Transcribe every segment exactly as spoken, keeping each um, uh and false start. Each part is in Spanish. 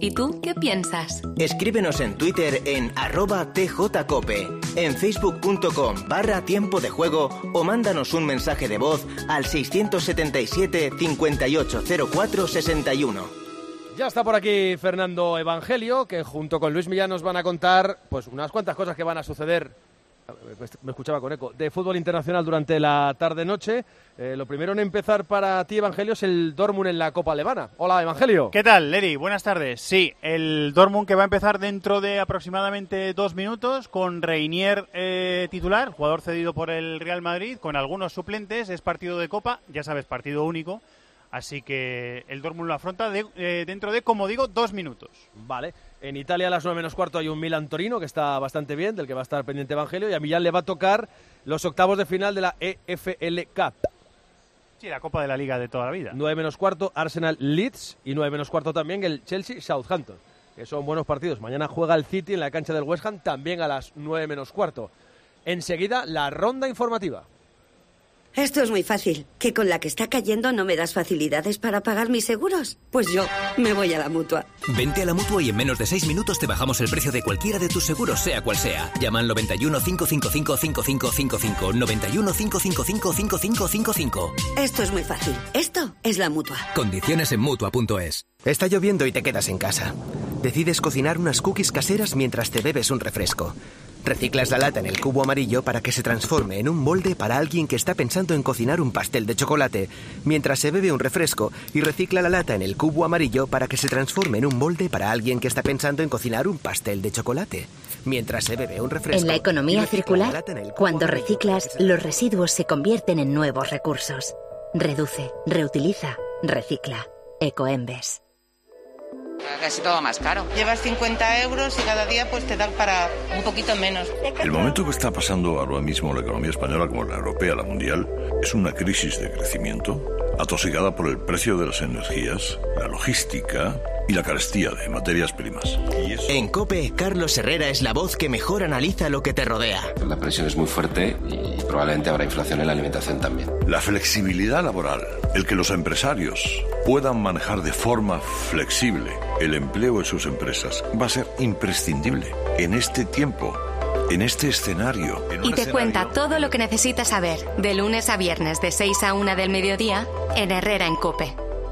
¿Y tú qué piensas? Escríbenos en Twitter en arroba tjcope, en facebook.com barra tiempo de juego o mándanos un mensaje de voz al seiscientos setenta y siete, cincuenta y ocho cero cuatro, sesenta y uno. Ya está por aquí Fernando Evangelio, que junto con Luis Millán nos van a contar pues unas cuantas cosas que van a suceder, me escuchaba con eco, de fútbol internacional durante la tarde-noche. Eh, lo primero en empezar para ti, Evangelio, es el Dortmund en la Copa Alemana. Hola, Evangelio. ¿Qué tal, Leri? Buenas tardes. Sí, el Dortmund que va a empezar dentro de aproximadamente dos minutos con Reinier eh, titular, jugador cedido por el Real Madrid, con algunos suplentes. Es partido de Copa, ya sabes, partido único. Así que el Dortmund lo afronta de, eh, dentro de, como digo, dos minutos. Vale. En Italia a las nueve menos cuarto hay un Milan-Torino que está bastante bien, del que va a estar pendiente Evangelio, y a Millán le va a tocar los octavos de final de la E F L Cup. Sí, la Copa de la Liga de toda la vida. nueve menos cuarto Arsenal-Leeds y nueve menos cuarto también el Chelsea-Southampton, que son buenos partidos. Mañana juega el City en la cancha del West Ham también a las nueve menos cuarto. Enseguida la ronda informativa. Esto es muy fácil. ¿Que con la que está cayendo no me das facilidades para pagar mis seguros? Pues yo me voy a la Mutua. Vente a la Mutua y en menos de seis minutos te bajamos el precio de cualquiera de tus seguros, sea cual sea. Llama al noventa y uno, cinco cinco cinco, cinco cinco cinco cinco, noventa y uno, cinco cinco cinco, cinco cinco cinco cinco. Esto es muy fácil. Esto es la Mutua. Condiciones en Mutua punto es. Está lloviendo y te quedas en casa. Decides cocinar unas cookies caseras mientras te bebes un refresco. Reciclas la lata en el cubo amarillo para que se transforme en un molde para alguien que está pensando en cocinar un pastel de chocolate, mientras se bebe un refresco, y recicla la lata en el cubo amarillo para que se transforme en un molde para alguien que está pensando en cocinar un pastel de chocolate, mientras se bebe un refresco. En la economía circular, la cuando reciclas, los residuos se convierten en nuevos recursos. Reduce, reutiliza, recicla. Ecoembes. Casi todo más caro. Llevas cincuenta euros y cada día pues te dan para un poquito menos. El momento que está pasando ahora mismo la economía española, como la europea, la mundial, es una crisis de crecimiento atosigada por el precio de las energías, la logística y la carestía de materias primas. Y eso... En COPE, Carlos Herrera es la voz que mejor analiza lo que te rodea. La presión es muy fuerte y probablemente habrá inflación en la alimentación también. La flexibilidad laboral, el que los empresarios puedan manejar de forma flexible el empleo en sus empresas, va a ser imprescindible en este tiempo, en este escenario. En y te escenario... cuenta todo lo que necesitas saber, de lunes a viernes de seis a una del mediodía, en Herrera en COPE.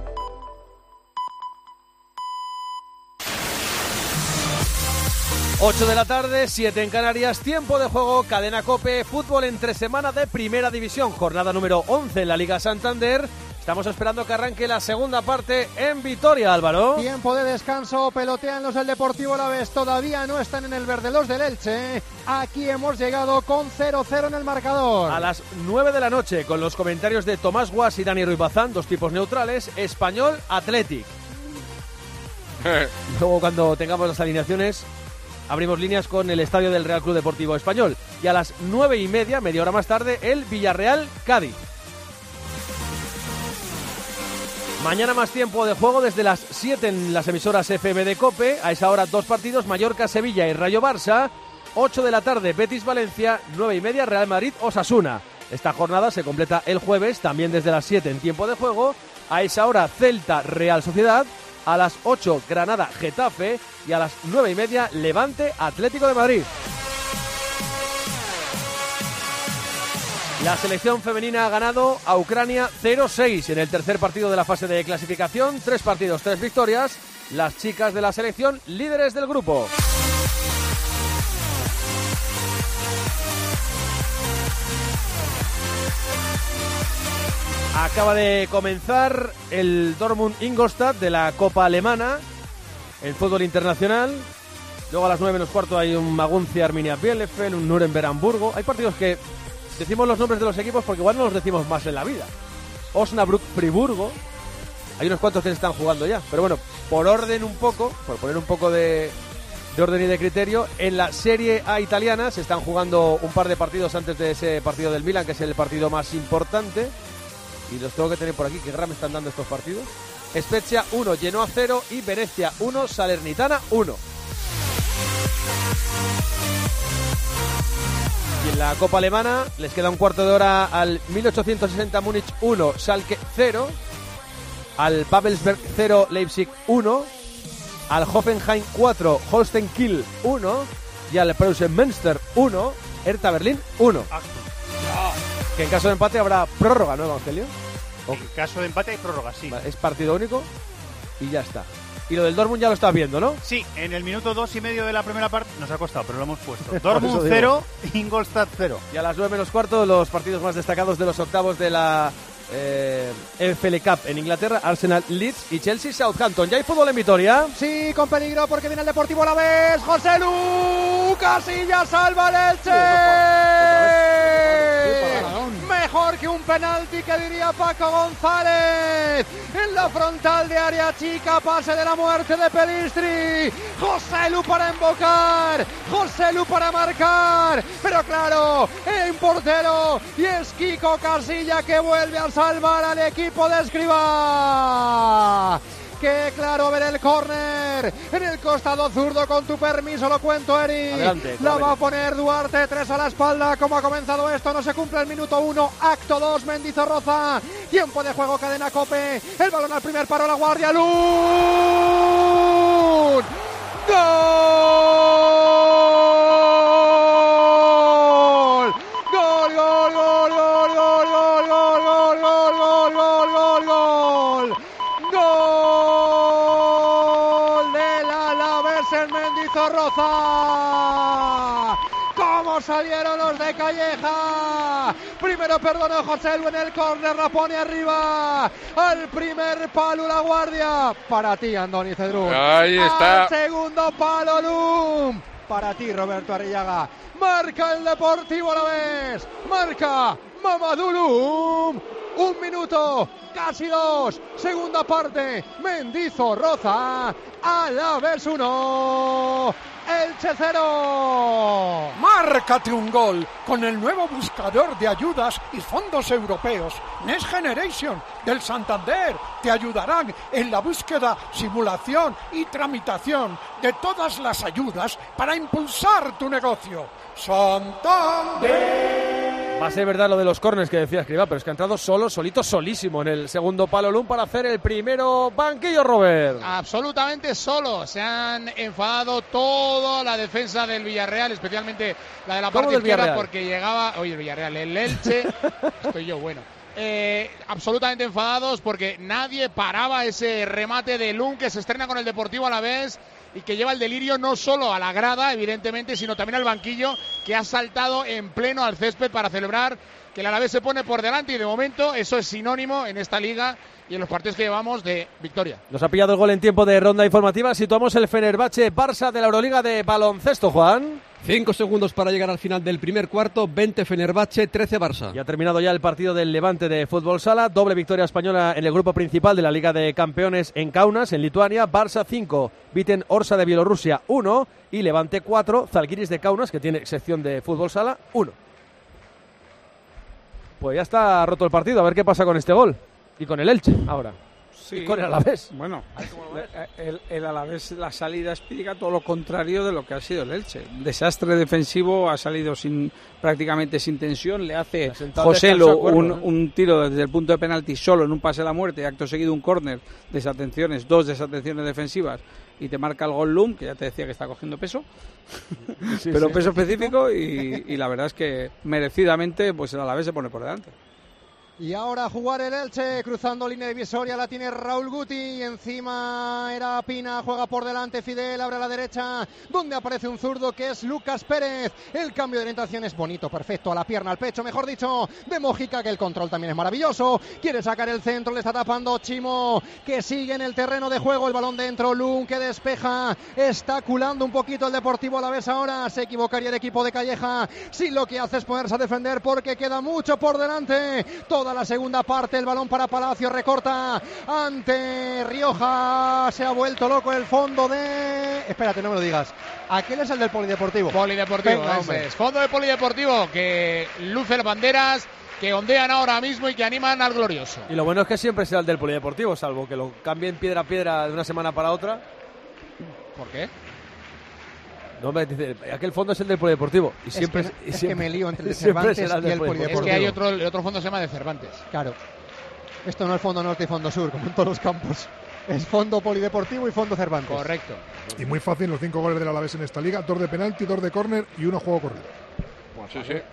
ocho de la tarde, siete en Canarias, tiempo de juego, cadena COPE, fútbol entre semana de Primera División, jornada número once en la Liga Santander. Estamos esperando que arranque la segunda parte en Vitoria, Álvaro. Tiempo de descanso, pelotean los del Deportivo Alavés, todavía no están en el verde los del Elche. Aquí hemos llegado con cero cero en el marcador. A las nueve de la noche, con los comentarios de Tomás Guas y Dani Ruiz Bazán, dos tipos neutrales, Español Athletic. Luego, cuando tengamos las alineaciones, abrimos líneas con el estadio del Real Club Deportivo Español. Y a las nueve y media, media hora más tarde, el Villarreal Cádiz. Mañana más tiempo de juego desde las siete en las emisoras F M de COPE. A esa hora dos partidos, Mallorca-Sevilla y Rayo-Barça. ocho de la tarde, Betis-Valencia. nueve y media, Real Madrid-Osasuna. Esta jornada se completa el jueves, también desde las siete en tiempo de juego. A esa hora, Celta-Real Sociedad. A las ocho, Granada-Getafe. Y a las nueve y media, Levante-Atlético de Madrid. La selección femenina ha ganado a Ucrania cero seis en el tercer partido de la fase de clasificación. Tres partidos, tres victorias. Las chicas de la selección, líderes del grupo. Acaba de comenzar el Dortmund-Ingolstadt de la Copa Alemana en fútbol internacional. Luego a las nueve menos cuarto hay un Maguncia-Arminia Bielefeld, un Nuremberg-Hamburgo. Hay partidos que decimos los nombres de los equipos porque igual no los decimos más en la vida. Osnabrück-Friburgo. Hay unos cuantos que se están jugando ya. Pero bueno, por orden un poco, por poner un poco de, de orden y de criterio, en la Serie A italiana se están jugando un par de partidos antes de ese partido del Milan, que es el partido más importante. Y los tengo que tener por aquí, que gran me están dando estos partidos. Spezia uno, Genoa cero y Venecia uno, Salernitana uno. Y en la Copa Alemana les queda un cuarto de hora al mil ochocientos sesenta Múnich uno, Schalke cero, al Babelsberg cero, Leipzig uno, al Hoffenheim cuatro, Holstein Kiel uno y al Preußen Münster uno, Hertha Berlín uno. Que en caso de empate habrá prórroga, ¿no, Evangelio? En caso de empate hay prórroga, sí. Vale, es partido único y ya está. Y lo del Dortmund ya lo estás viendo, ¿no? Sí, en el minuto dos y medio de la primera parte nos ha costado, pero lo hemos puesto. Dortmund cero, Ingolstadt cero. Y a las nueve menos cuarto, los partidos más destacados de los octavos de la eh, F L Cup en Inglaterra: Arsenal, Leeds y Chelsea, Southampton. ¿Ya hay fútbol en Vitoria? Sí, con peligro porque viene el Deportivo Alavés. José Lu Casillas salva el Elche. Mejor que un penalti, que diría Paco González. En la frontal de área chica, pase de la muerte de Pelistri. José Lu para invocar, José Lu para marcar. Pero claro, hay un portero y es Kiko Casilla que vuelve a salvar al equipo de Escribá. Que claro, ver el córner en el costado zurdo, con tu permiso lo cuento, Eri. Adelante, la va a poner Duarte, tres a la espalda. ¿Cómo ha comenzado esto? No se cumple el minuto uno, acto dos, Mendizorroza. Tiempo de juego, cadena COPE. El balón al primer paro, la Guardia. ¡Lun! ¡Gol! ¡Gol, gol, gol, gol, gol, gol, gol, gol, gol, gol, gol, gol, gol! ¡Gol del Alavés en Mendizorroza! ¡Cómo salieron los de Calleja! Primero perdonó José Lu en el córner, la pone arriba. Al primer palo, la Guardia. Para ti, Andoni Cedrún. Ahí está. Al segundo palo, Lum. Para ti, Roberto Arrillaga. Marca el Deportivo Alavés. Marca Mamadou Lum. Un minuto, casi dos. Segunda parte, Mendizorroza. Alavés uno, Elche cero. Márcate un gol con el nuevo buscador de ayudas y fondos europeos Next Generation del Santander. Te ayudarán en la búsqueda, simulación y tramitación de todas las ayudas para impulsar tu negocio. Santander. Va a ser verdad lo de los córners que decía Escribá, pero es que ha entrado solo, solito, solísimo en el segundo palo Lum para hacer el primero banquillo, Robert. Absolutamente solo. Se han enfadado toda la defensa del Villarreal, especialmente la de la parte izquierda, porque llegaba... Oye, el Villarreal, el Elche... Estoy yo, bueno. Eh, absolutamente enfadados porque nadie paraba ese remate de Lum, que se estrena con el Deportivo Alavés y que lleva el delirio no solo a la grada, evidentemente, sino también al banquillo, que ha saltado en pleno al césped para celebrar que el Alavés se pone por delante, y de momento eso es sinónimo en esta liga y en los partidos que llevamos de victoria. Nos ha pillado el gol en tiempo de ronda informativa. Situamos el Fenerbahce Barça de la Euroliga de baloncesto, Juan. Cinco segundos para llegar al final del primer cuarto. veinte Fenerbahce, trece Barça. Y ha terminado ya el partido del Levante de fútbol sala. Doble victoria española en el grupo principal de la Liga de Campeones en Kaunas, en Lituania. Barça cinco, Viten Orsa de Bielorrusia uno y Levante cuatro, Zalgiris de Kaunas, que tiene sección de fútbol sala, uno. Pues ya está roto el partido. A ver qué pasa con este gol. Y con el Elche ahora. Sí, y con el Alavés. Bueno, el, el Alavés, la salida explica todo lo contrario de lo que ha sido el Elche. Desastre defensivo, ha salido sin prácticamente sin tensión. Le hace José Lu un, ¿no? un tiro desde el punto de penalti solo en un pase a la muerte, y acto seguido un córner, desatenciones, dos desatenciones defensivas, y te marca el gol Lum, que ya te decía que está cogiendo peso, sí, pero sí. peso específico, y, y la verdad es que merecidamente pues el Alavés se pone por delante. Y ahora a jugar el Elche, cruzando línea divisoria, la tiene Raúl Guti, encima era Pina, juega por delante Fidel, abre a la derecha, donde aparece un zurdo que es Lucas Pérez. El cambio de orientación es bonito, perfecto, a la pierna, al pecho, mejor dicho, de Mojica, que el control también es maravilloso. Quiere sacar el centro, le está tapando Chimo, que sigue en el terreno de juego, el balón dentro, Lum, que despeja, está culando un poquito el Deportivo Alavés ahora, se equivocaría el equipo de Calleja si lo que hace es ponerse a defender, porque queda mucho por delante. Todo Toda la segunda parte, el balón para Palacio, recorta ante Rioja, se ha vuelto loco el fondo de... Espérate, no me lo digas. Aquel es el del Polideportivo. Polideportivo, Venga, ese es. Fondo de Polideportivo, que luce las banderas, que ondean ahora mismo y que animan al glorioso. Y lo bueno es que siempre será el del Polideportivo, salvo que lo cambien piedra a piedra de una semana para otra. ¿Por qué? No, me dice, aquel fondo es el del Polideportivo. Y siempre, es que, y es siempre, que me lío entre el de Cervantes y el Polideportivo. Es que hay otro, el otro fondo se llama de Cervantes. Claro. Esto no es fondo norte y fondo sur, como en todos los campos. Es fondo polideportivo y fondo Cervantes. Correcto. Y muy fácil los cinco goles del Alavés en esta liga, dos de penalti, dos de córner y uno juego corrido. Bueno, sí, sí.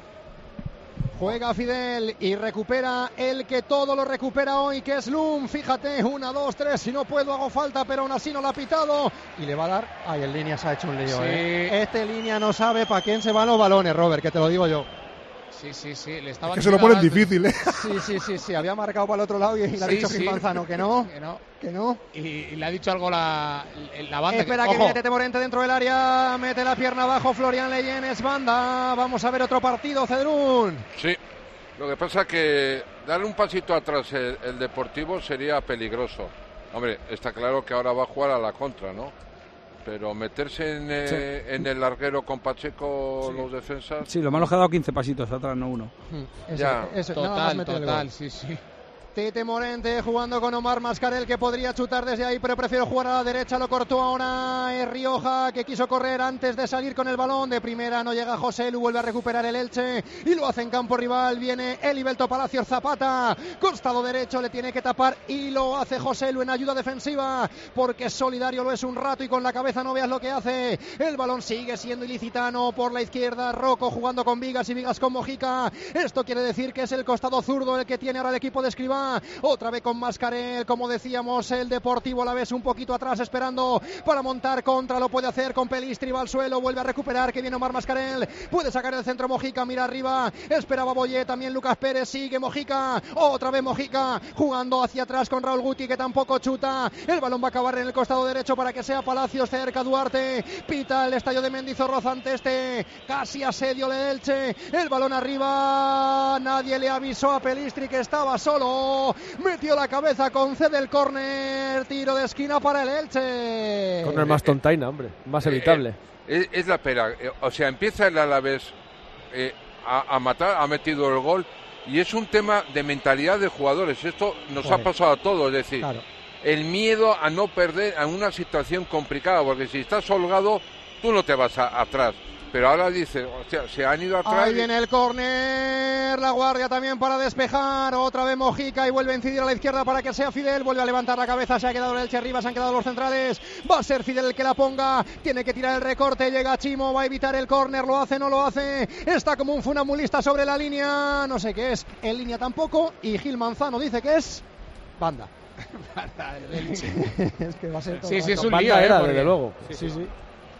Juega Fidel y recupera el que todo lo recupera hoy, que es Lum. Fíjate, una, dos, tres, si no puedo hago falta, pero aún así no la ha pitado. Y le va a dar... Ay, el línea se ha hecho un lío, sí. ¿eh? Este línea no sabe para quién se van los balones, Robert, que te lo digo yo. Sí, sí, sí. Le estaba es que se lo ponen difícil, ¿eh? Sí, sí, sí, sí. Había marcado para el otro lado y, y le ha sí, dicho sí. Gil Manzano que no, que no. Que no. Y, y le ha dicho algo la, la banda. Espera que, que viene Tete Morente dentro del área. Mete la pierna abajo Florian Leyen, es banda. Vamos a ver otro partido, Cedrún. Sí. Lo que pasa es que darle un pasito atrás el, el Deportivo sería peligroso. Hombre, está claro que ahora va a jugar a la contra, ¿no? Pero meterse en, eh, sí. en el larguero con Pacheco, sí. los defensas... Sí, lo malo es que ha dado quince pasitos atrás, no uno. Eso, ya. Eso, total, total, sí, sí. Tete Morente jugando con Omar Mascarell, que podría chutar desde ahí, pero prefiero jugar a la derecha. Lo cortó ahora es Rioja, que quiso correr antes de salir con el balón. De primera no llega José Lu, vuelve a recuperar el Elche y lo hace en campo rival. Viene Elivelto Palacios Zapata, costado derecho, le tiene que tapar y lo hace José Lu en ayuda defensiva, porque solidario lo es un rato y con la cabeza no veas lo que hace. El balón sigue siendo ilicitano por la izquierda. Rocco jugando con Vigas y Vigas con Mojica. Esto quiere decir que es el costado zurdo el que tiene ahora el equipo de Escribá. Otra vez con Mascarell, como decíamos, el Deportivo Alavés un poquito atrás esperando para montar contra, lo puede hacer con Pelistri, va al suelo, vuelve a recuperar, que viene Omar Mascarell, puede sacar el centro Mojica, mira arriba, esperaba Boyé, también Lucas Pérez, sigue Mojica, otra vez Mojica, jugando hacia atrás con Raúl Guti, que tampoco chuta, el balón va a acabar en el costado derecho para que sea Palacios, cerca Duarte, pita el estadio de Mendizorroza ante este casi asedio de Elche, el balón arriba, nadie le avisó a Pelistri que estaba solo, metió la cabeza, concede el córner, tiro de esquina para el Elche. Córner más tontaina, hombre, más evitable. Eh, es, es la pera, eh, o sea, empieza el Alavés eh, a, a matar, ha metido el gol y es un tema de mentalidad de jugadores. Esto nos Joder. ha pasado a todos, es decir, claro. el miedo a no perder en una situación complicada, porque si estás holgado, tú no te vas a, atrás. Pero ahora dice, hostia, se han ido atrás. Ahí viene el córner, la guardia también para despejar, otra vez Mojica y vuelve a incidir a la izquierda para que sea Fidel, vuelve a levantar la cabeza, se ha quedado el Elche arriba, se han quedado los centrales, va a ser Fidel el que la ponga, tiene que tirar el recorte, llega Chimo, va a evitar el córner, lo hace, no lo hace, está como un funambulista sobre la línea, no sé qué es, en línea tampoco, y Gil Manzano dice que es banda. Es que va a ser todo sí, sí, es un banda lío, era, eh, porque... desde luego. Sí, sí, sí.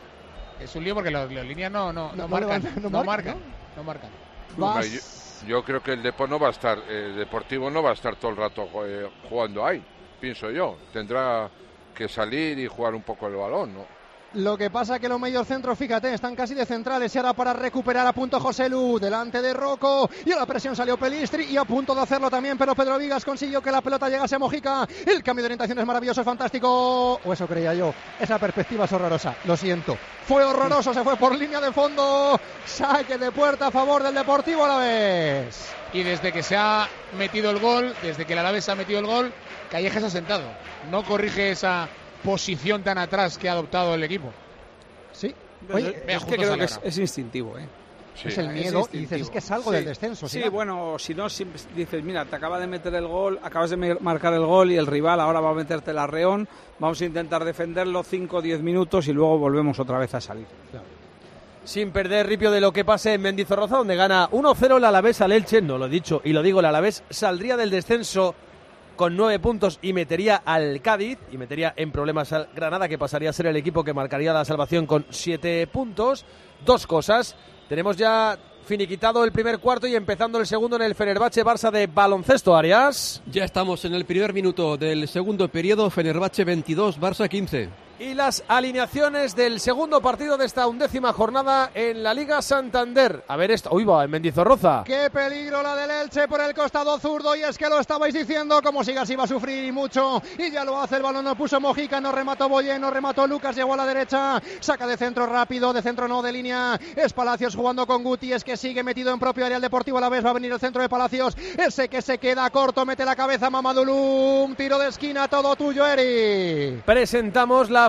Es un lío porque los, los líneas no, no, no, no marcan, no, no marcan, no marcan. Bueno, yo, yo creo que el Depo no va a estar, el Deportivo no va a estar todo el rato eh, jugando ahí, pienso yo. Tendrá que salir y jugar un poco el balón, ¿no? Lo que pasa que los medios centros, fíjate, están casi de centrales y ahora para recuperar a punto José Lu, delante de Rocco, y a la presión salió Pelistri y a punto de hacerlo también, pero Pedro Vigas consiguió que la pelota llegase a Mojica. El cambio de orientación es maravilloso, es fantástico, o eso creía yo, esa perspectiva es horrorosa, lo siento, fue horroroso, se fue por línea de fondo, saque de puerta a favor del Deportivo Alavés. Y desde que se ha metido el gol, desde que el Alavés ha metido el gol, Callejas ha sentado, no corrige esa posición tan atrás que ha adoptado el equipo. Sí. Oye, es que creo que es, es instintivo, ¿eh? Sí. Es el miedo es y dices, es que es algo sí. del descenso. Sí, ¿sí? Bueno, si no, si dices, mira, te acaba de meter el gol, acabas de marcar el gol y el rival ahora va a meterte el arreón, vamos a intentar defenderlo cinco o diez minutos y luego volvemos otra vez a salir. Claro. Sin perder ripio de lo que pase en Mendizorroza, donde gana uno cero el Alavés al Elche, no lo he dicho y lo digo, el Alavés saldría del descenso con nueve puntos y metería al Cádiz y metería en problemas al Granada, que pasaría a ser el equipo que marcaría la salvación con siete puntos. Dos cosas, tenemos ya finiquitado el primer cuarto y empezando el segundo en el Fenerbahce Barça de baloncesto, Arias. Ya estamos en el primer minuto del segundo periodo, Fenerbahce veintidós, Barça quince. Y las alineaciones del segundo partido de esta undécima jornada en la Liga Santander. A ver esto, uy va, en Mendizorroza. Qué peligro la del Elche por el costado zurdo, y es que lo estabais diciendo, como sigas iba a sufrir y mucho, y ya lo hace, el balón no puso Mojica, no remató Boyé, no remató Lucas, llegó a la derecha, saca de centro rápido, de centro no, de línea, es Palacios jugando con Guti, es que sigue metido en propio área el Deportivo Alavés, va a venir el centro de Palacios, ese que se queda corto, mete la cabeza Mamadou Lum, tiro de esquina, todo tuyo, Eri. Presentamos la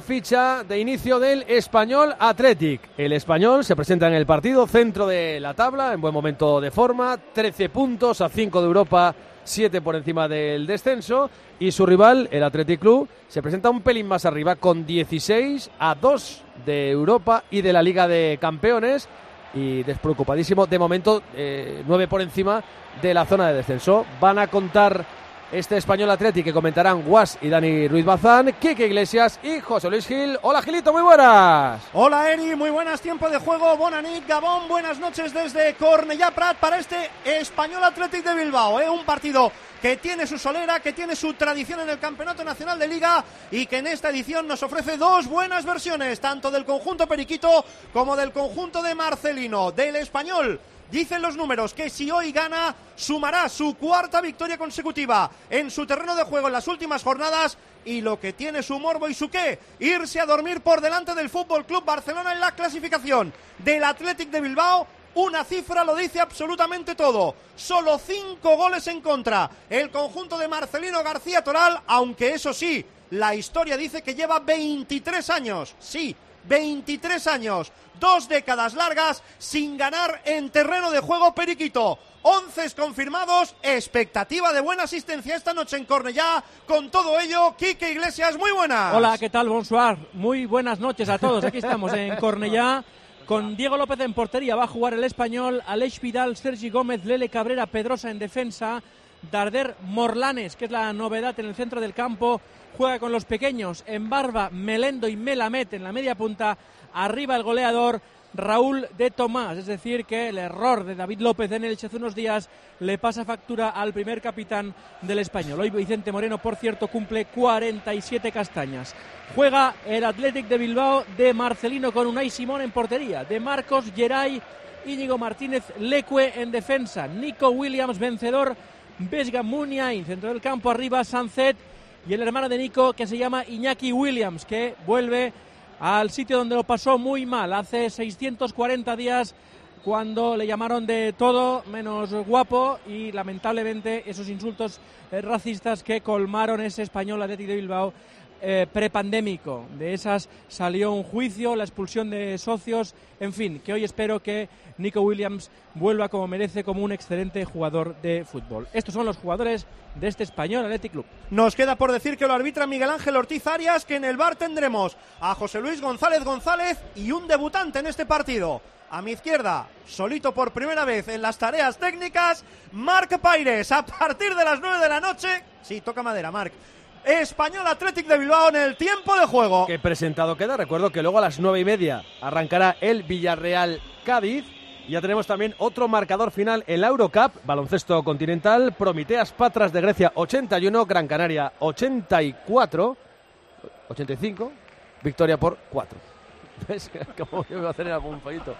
ficha de inicio del Español Athletic. El Español se presenta en el partido, centro de la tabla, en buen momento de forma, trece puntos a cinco de Europa, siete por encima del descenso, y su rival, el Athletic Club, se presenta un pelín más arriba con dieciséis a dos de Europa y de la Liga de Campeones, y despreocupadísimo de momento, eh, nueve por encima de la zona de descenso. Van a contar este Español Athletic que comentarán Guas y Dani Ruiz Bazán, Quique Iglesias y José Luis Gil. Hola Gilito, muy buenas. Hola Eri, muy buenas, tiempo de juego, Bonanit, Gabón, buenas noches desde Cornellá Prat para este Español Athletic de Bilbao, ¿eh? Un partido que tiene su solera, que tiene su tradición en el Campeonato Nacional de Liga y que en esta edición nos ofrece dos buenas versiones, tanto del conjunto periquito como del conjunto de Marcelino. Del Español dicen los números que si hoy gana, sumará su cuarta victoria consecutiva en su terreno de juego en las últimas jornadas, y lo que tiene su morbo y su qué, irse a dormir por delante del Fútbol Club Barcelona en la clasificación. Del Athletic de Bilbao, una cifra lo dice absolutamente todo. Solo cinco goles en contra el conjunto de Marcelino García Toral, aunque eso sí, la historia dice que lleva veintitrés años, sí, veintitrés años, dos décadas largas sin ganar en terreno de juego periquito. once confirmados, expectativa de buena asistencia esta noche en Cornellá. Con todo ello, Quique Iglesias, muy buenas. Hola, ¿qué tal? Bonsoir. Muy buenas noches a todos. Aquí estamos en Cornellá con Diego López en portería. Va a jugar el Español, Aleix Vidal, Sergi Gómez, Lele Cabrera, Pedrosa en defensa, Darder Morlanes, que es la novedad en el centro del campo, juega con los pequeños, en Barba, Melendo y Melamed en la media punta, arriba el goleador Raúl de Tomás, es decir que el error de David López en Elche hace unos días le pasa factura al primer capitán del Español. Hoy Vicente Moreno, por cierto, cumple cuarenta y siete castañas. Juega el Athletic de Bilbao de Marcelino con Unai Simón en portería, de Marcos, Geray, Íñigo Martínez, Leque en defensa, Nico Williams vencedor, Vesga Muniain, centro del campo, arriba Sancet y el hermano de Nico, que se llama Iñaki Williams, que vuelve al sitio donde lo pasó muy mal hace seiscientos cuarenta días, cuando le llamaron de todo menos guapo, y lamentablemente esos insultos eh, racistas que colmaron ese Español Athletic de Bilbao eh, prepandémico. De esas salió un juicio, la expulsión de socios, en fin, que hoy espero que Nico Williams vuelva como merece, como un excelente jugador de fútbol. Estos son los jugadores de este Español Athletic Club. Nos queda por decir que lo arbitra Miguel Ángel Ortiz Arias, que en el V A R tendremos a José Luis González González y un debutante en este partido. A mi izquierda, solito por primera vez en las tareas técnicas, Marc Paires. A partir de las nueve de la noche, sí, toca madera, Marc, Español Athletic de Bilbao en el tiempo de juego. Qué presentado queda. Recuerdo que luego a las nueve y media arrancará el Villarreal Cádiz. Ya tenemos también otro marcador final en la Eurocup, baloncesto continental, Prometeas Patras de Grecia ochenta y uno, Gran Canaria ochenta y cuatro, ochenta y cinco, victoria por cuatro. ¿Ves? Como yo me voy a hacer en algún fallito.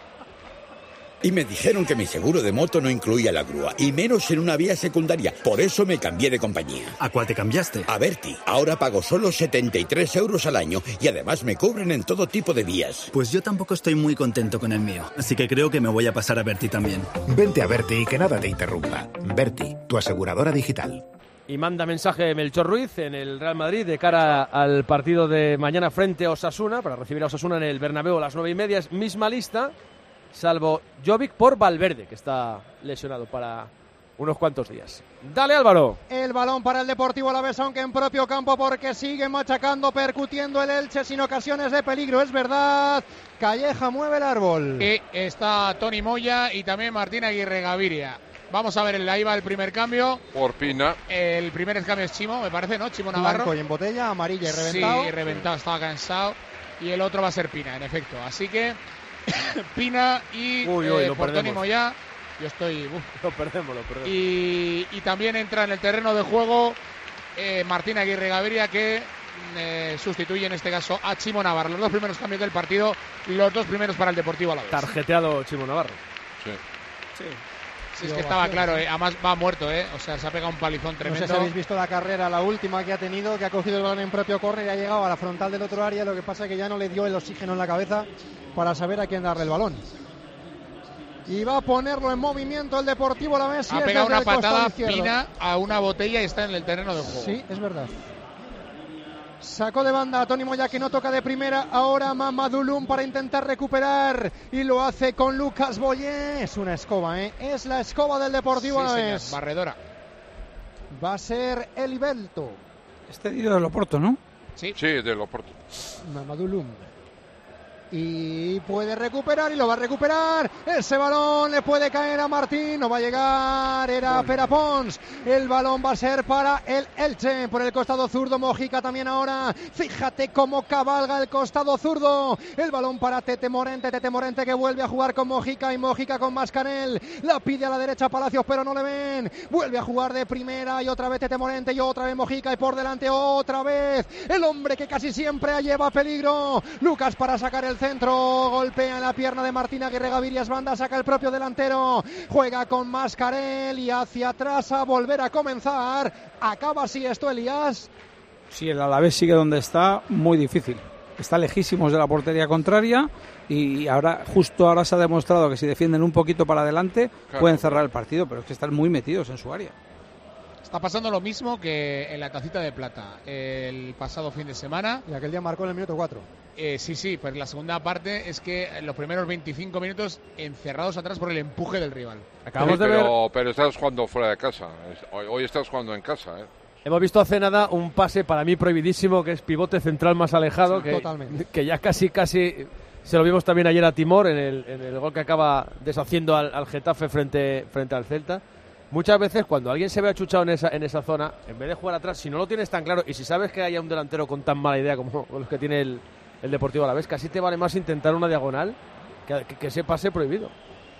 Y me dijeron que mi seguro de moto no incluía la grúa, y menos en una vía secundaria. Por eso me cambié de compañía. ¿A cuál te cambiaste? A Berti. Ahora pago solo setenta y tres euros al año y además me cubren en todo tipo de vías. Pues yo tampoco estoy muy contento con el mío, así que creo que me voy a pasar a Berti también. Vente a Berti y que nada te interrumpa. Berti, tu aseguradora digital. Y manda mensaje Melchor Ruiz en el Real Madrid de cara al partido de mañana frente a Osasuna, para recibir a Osasuna en el Bernabéu a las nueve y media. Es misma lista, salvo Jovic por Valverde, que está lesionado para unos cuantos días. Dale, Álvaro. El balón para el Deportivo Alavés, aunque en propio campo, porque sigue machacando, percutiendo el Elche sin ocasiones de peligro. Es verdad, Calleja mueve el árbol. Y está Tony Moya y también Martín Aguirre Gaviria. Vamos a ver, ahí va el primer cambio. Por Pina. El primer cambio es Chimo, me parece, ¿no? Chimo Navarro. Blanco y en botella, amarilla y reventado. Sí, reventado, estaba cansado. Y el otro va a ser Pina, en efecto. Así que Pina y uy, uy, eh, lo por perdemos. Tony Moya. Yo estoy... Uf. Lo perdemos, lo perdemos. Y, y también entra en el terreno de juego eh, Martín Aguirre Gaviria, que eh, sustituye en este caso a Chimo Navarro. Los dos primeros cambios del partido, los dos primeros para el Deportivo Alavés. Tarjeteado Chimo Navarro. Sí. Sí. Sí, es que estaba claro, eh. Además va muerto, ¿eh? O sea, se ha pegado un palizón tremendo. No sé si habéis visto la carrera, la última que ha tenido, que ha cogido el balón en propio córner y ha llegado a la frontal del otro área. Lo que pasa es que ya no le dio el oxígeno en la cabeza para saber a quién darle el balón. Y va a ponerlo en movimiento el Deportivo Alavés. Ha pegado una patada Pina a una botella y está en el terreno de juego. Sí, es verdad. Sacó de banda a Tony Moya, que no toca de primera. Ahora Mamadou Loum para intentar recuperar. Y lo hace con Lucas Boyé. Es una escoba, ¿eh? Es la escoba del Deportivo sí, Alavés. Señor, barredora. Va a ser Eliberto. Este cedido del Oporto, ¿no? Sí. Sí, del Oporto. Mamadou Loum. Y puede recuperar, y lo va a recuperar. Ese balón le puede caer a Martín. No va a llegar, era bueno. Pere Pons. El balón va a ser para el Elche. Por el costado zurdo, Mojica también ahora. Fíjate cómo cabalga el costado zurdo. El balón para Tete Morente. Tete Morente que vuelve a jugar con Mojica. Y Mojica con Mascarell. La pide a la derecha Palacios, pero no le ven. Vuelve a jugar de primera. Y otra vez Tete Morente. Y otra vez Mojica. Y por delante otra vez el hombre que casi siempre lleva peligro. Lucas para sacar el centro, golpea en la pierna de Martín Aguirre Gavirias, banda, saca el propio delantero, juega con Mascarell y hacia atrás a volver a comenzar. Acaba así esto, Elías. Si el Alavés sigue donde está, muy difícil. Está lejísimos de la portería contraria y ahora, justo ahora se ha demostrado que si defienden un poquito para adelante, claro, pueden cerrar el partido, pero es que están muy metidos en su área. Está pasando lo mismo que en la Tacita de Plata el pasado fin de semana. Y aquel día marcó en el minuto cuatro. Eh, sí, sí, pero la segunda parte es que los primeros veinticinco minutos encerrados atrás por el empuje del rival. Acabamos sí, de pero, ver... pero estás jugando fuera de casa. Hoy, hoy estás jugando en casa, ¿eh? Hemos visto hace nada un pase para mí prohibidísimo, que es pivote central más alejado, sí, que, totalmente. que ya casi, casi... Se lo vimos también ayer a Timor en el, en el gol que acaba deshaciendo al, al Getafe frente, frente al Celta. Muchas veces cuando alguien se ve achuchado en esa, en esa zona, en vez de jugar atrás, si no lo tienes tan claro y si sabes que haya un delantero con tan mala idea como los que tiene el, el Deportivo Alavés, casi te vale más intentar una diagonal que, que, que ese pase prohibido.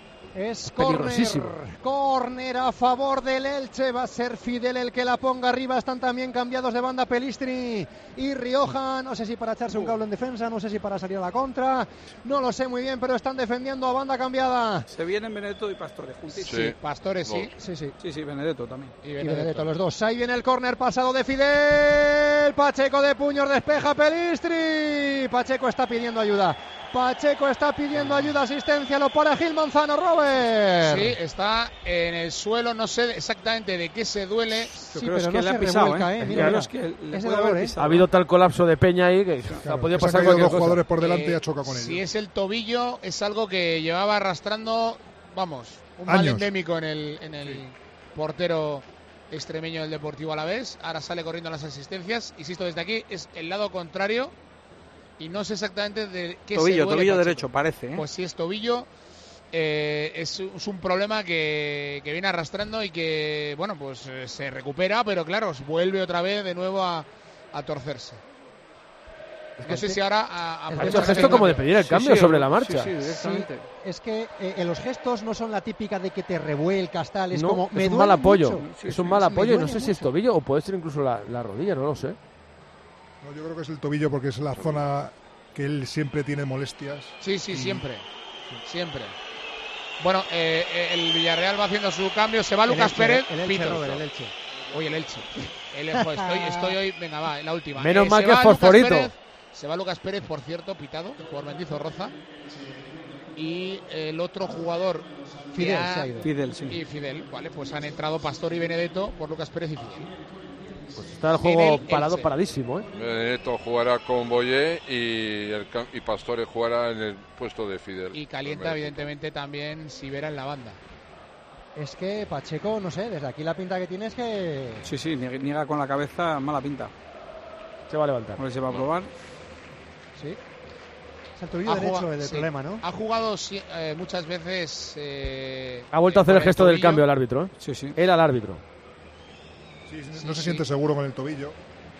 Es córner, córner a favor del Elche, va a ser Fidel el que la ponga arriba. Están también cambiados de banda Pelistri y Rioja, no sé si para echarse un cable en defensa, no sé si para salir a la contra, no lo sé muy bien, pero están defendiendo a banda cambiada. Se vienen Benedetto y Pastore juntitos. Sí, sí, Pastore sí. Sí, sí. Sí, sí, Benedetto también. Y Benedetto, y Benedetto los dos. Ahí viene el córner pasado de Fidel, Pacheco de puños, despeja Pelistri. Pacheco está pidiendo ayuda. Pacheco está pidiendo ayuda, asistencia, lo para Gil Manzano, Robert. Sí, está en el suelo, no sé exactamente de qué se duele. Sí, pero es que no le ha pisado, revuelca, ¿eh? ¿eh? Mira, mira. Es que le puede haber pisado. Ha habido tal colapso de Peña ahí que claro, ha podido pasar cualquier dos cosa. Jugadores por delante eh, y ha chocado con ellos. Si es el tobillo, es algo que llevaba arrastrando, vamos, un mal Años. endémico en el, en el sí. portero extremeño del Deportivo Alavés. Ahora sale corriendo a las asistencias. Insisto, desde aquí es el lado contrario. Y no sé exactamente de qué tobillo, se duele. Tobillo Pacheco. derecho, parece. ¿eh? Pues si es tobillo, eh, es, es un problema que, que viene arrastrando y que, bueno, pues eh, se recupera, pero claro, vuelve otra vez de nuevo a, a torcerse. No sé si ahora... A, a ha hecho el gesto como de pedir el cambio sí, sí, sobre la marcha. Sí, sí, directamente. Sí, es que eh, en los gestos no son la típica de que te revuelcas, tal, es no, como... Es me un mal apoyo, mucho. Sí, es un mal apoyo y no sé mucho. si es tobillo o puede ser incluso la, la rodilla, no lo sé. No, yo creo que es el tobillo porque es la zona que él siempre tiene molestias. Sí, sí, y... siempre. Siempre. Bueno, eh, el Villarreal va haciendo su cambio. Se va el Lucas Elche, Pérez. El Elche, Robert, el Elche. Hoy el Elche. El, estoy, estoy hoy. Venga, va, la última. Menos eh, mal que es fosforito. Pérez, se va Lucas Pérez, por cierto, pitado por Mendizorroza. Y el otro jugador. Fidel, ha... se ha ido. Fidel, sí. Y Fidel, vale, pues han entrado Pastor y Benedetto por Lucas Pérez y Fidel. Pues está el juego el parado, Elche. paradísimo, ¿eh? Benedetto jugará con Boyé y, el, y Pastore jugará en el puesto de Fidel. Y calienta, evidentemente, también Sivera en la banda. Es que Pacheco, no sé, desde aquí la pinta que tiene es que... Sí, sí, niega con la cabeza, mala pinta. Se va a levantar. A ver si va a probar. Sí. Es el tobillo derecho jugado, el sí. problema, ¿no? Ha jugado eh, muchas veces... Eh, ha vuelto a hacer el gesto el del cambio el árbitro, ¿eh? Sí, sí. Él al árbitro. Sí, sí, no sí, se siente sí. seguro con el tobillo.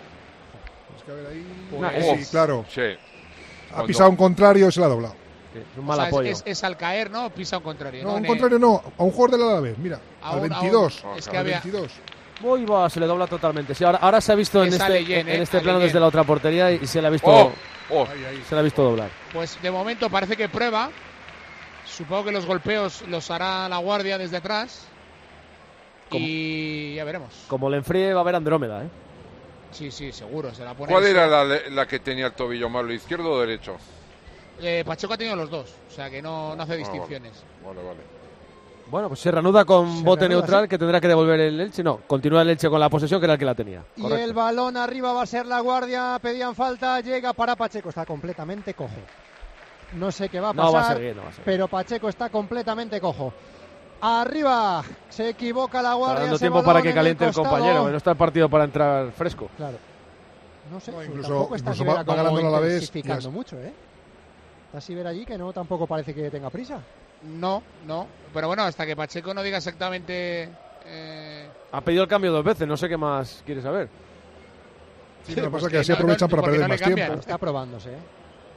Es que a ver ahí... Pues, sí, oh, claro. Sí. Ha Cuando... pisado un contrario y se la ha doblado. Sí, es un mal o sea, apoyo. Es, es, es al caer, ¿no? Pisa un contrario. No, no un contrario no. A un jugador del Alavés, mira. A al un, veintidós. A un, es al que había... veintidós. Uy, va, se le dobla totalmente. Sí, ahora, ahora se ha visto en este, Yen, en eh, este plano Yen. desde la otra portería y, y se le ha visto oh, oh. Ahí, ahí. Se le ha visto doblar. Pues de momento parece que prueba. Supongo que los golpeos los hará la guardia desde atrás. Como, y ya veremos. Como le enfríe va a haber Andrómeda, ¿eh? Sí, sí, seguro. Se la pone ¿Cuál era la, la que tenía el tobillo malo, izquierdo o derecho? Eh, Pacheco ha tenido los dos, o sea que no, no hace distinciones. Ah, vale, vale. vale. Bueno, pues se reanuda con Se bote reanuda, neutral sí. que tendrá que devolver el Elche. No, continúa el Elche con la posesión, que era el que la tenía. Y Correcto. el balón arriba va a ser La Guardia. Pedían falta, llega para Pacheco. Está completamente cojo. No sé qué va a pasar, No va a seguir, no va a seguir. pero Pacheco está completamente cojo. Arriba, se equivoca La Guardia. Está dando ese tiempo balón para que en caliente el, costado. compañero, que no está el partido para entrar fresco. Claro. No sé, No, pues incluso- tampoco está incluso Sibera va- va como ganando el Alavés y intensificando ya es- mucho, ¿eh? Está Sibera allí que no tampoco parece que tenga prisa. No, no. Pero bueno, hasta que Pacheco no diga exactamente... Eh... Ha pedido el cambio dos veces, no sé qué más quiere saber. Sí, lo que pasa es que así aprovechan para perder más tiempo. Está probándose, ¿eh?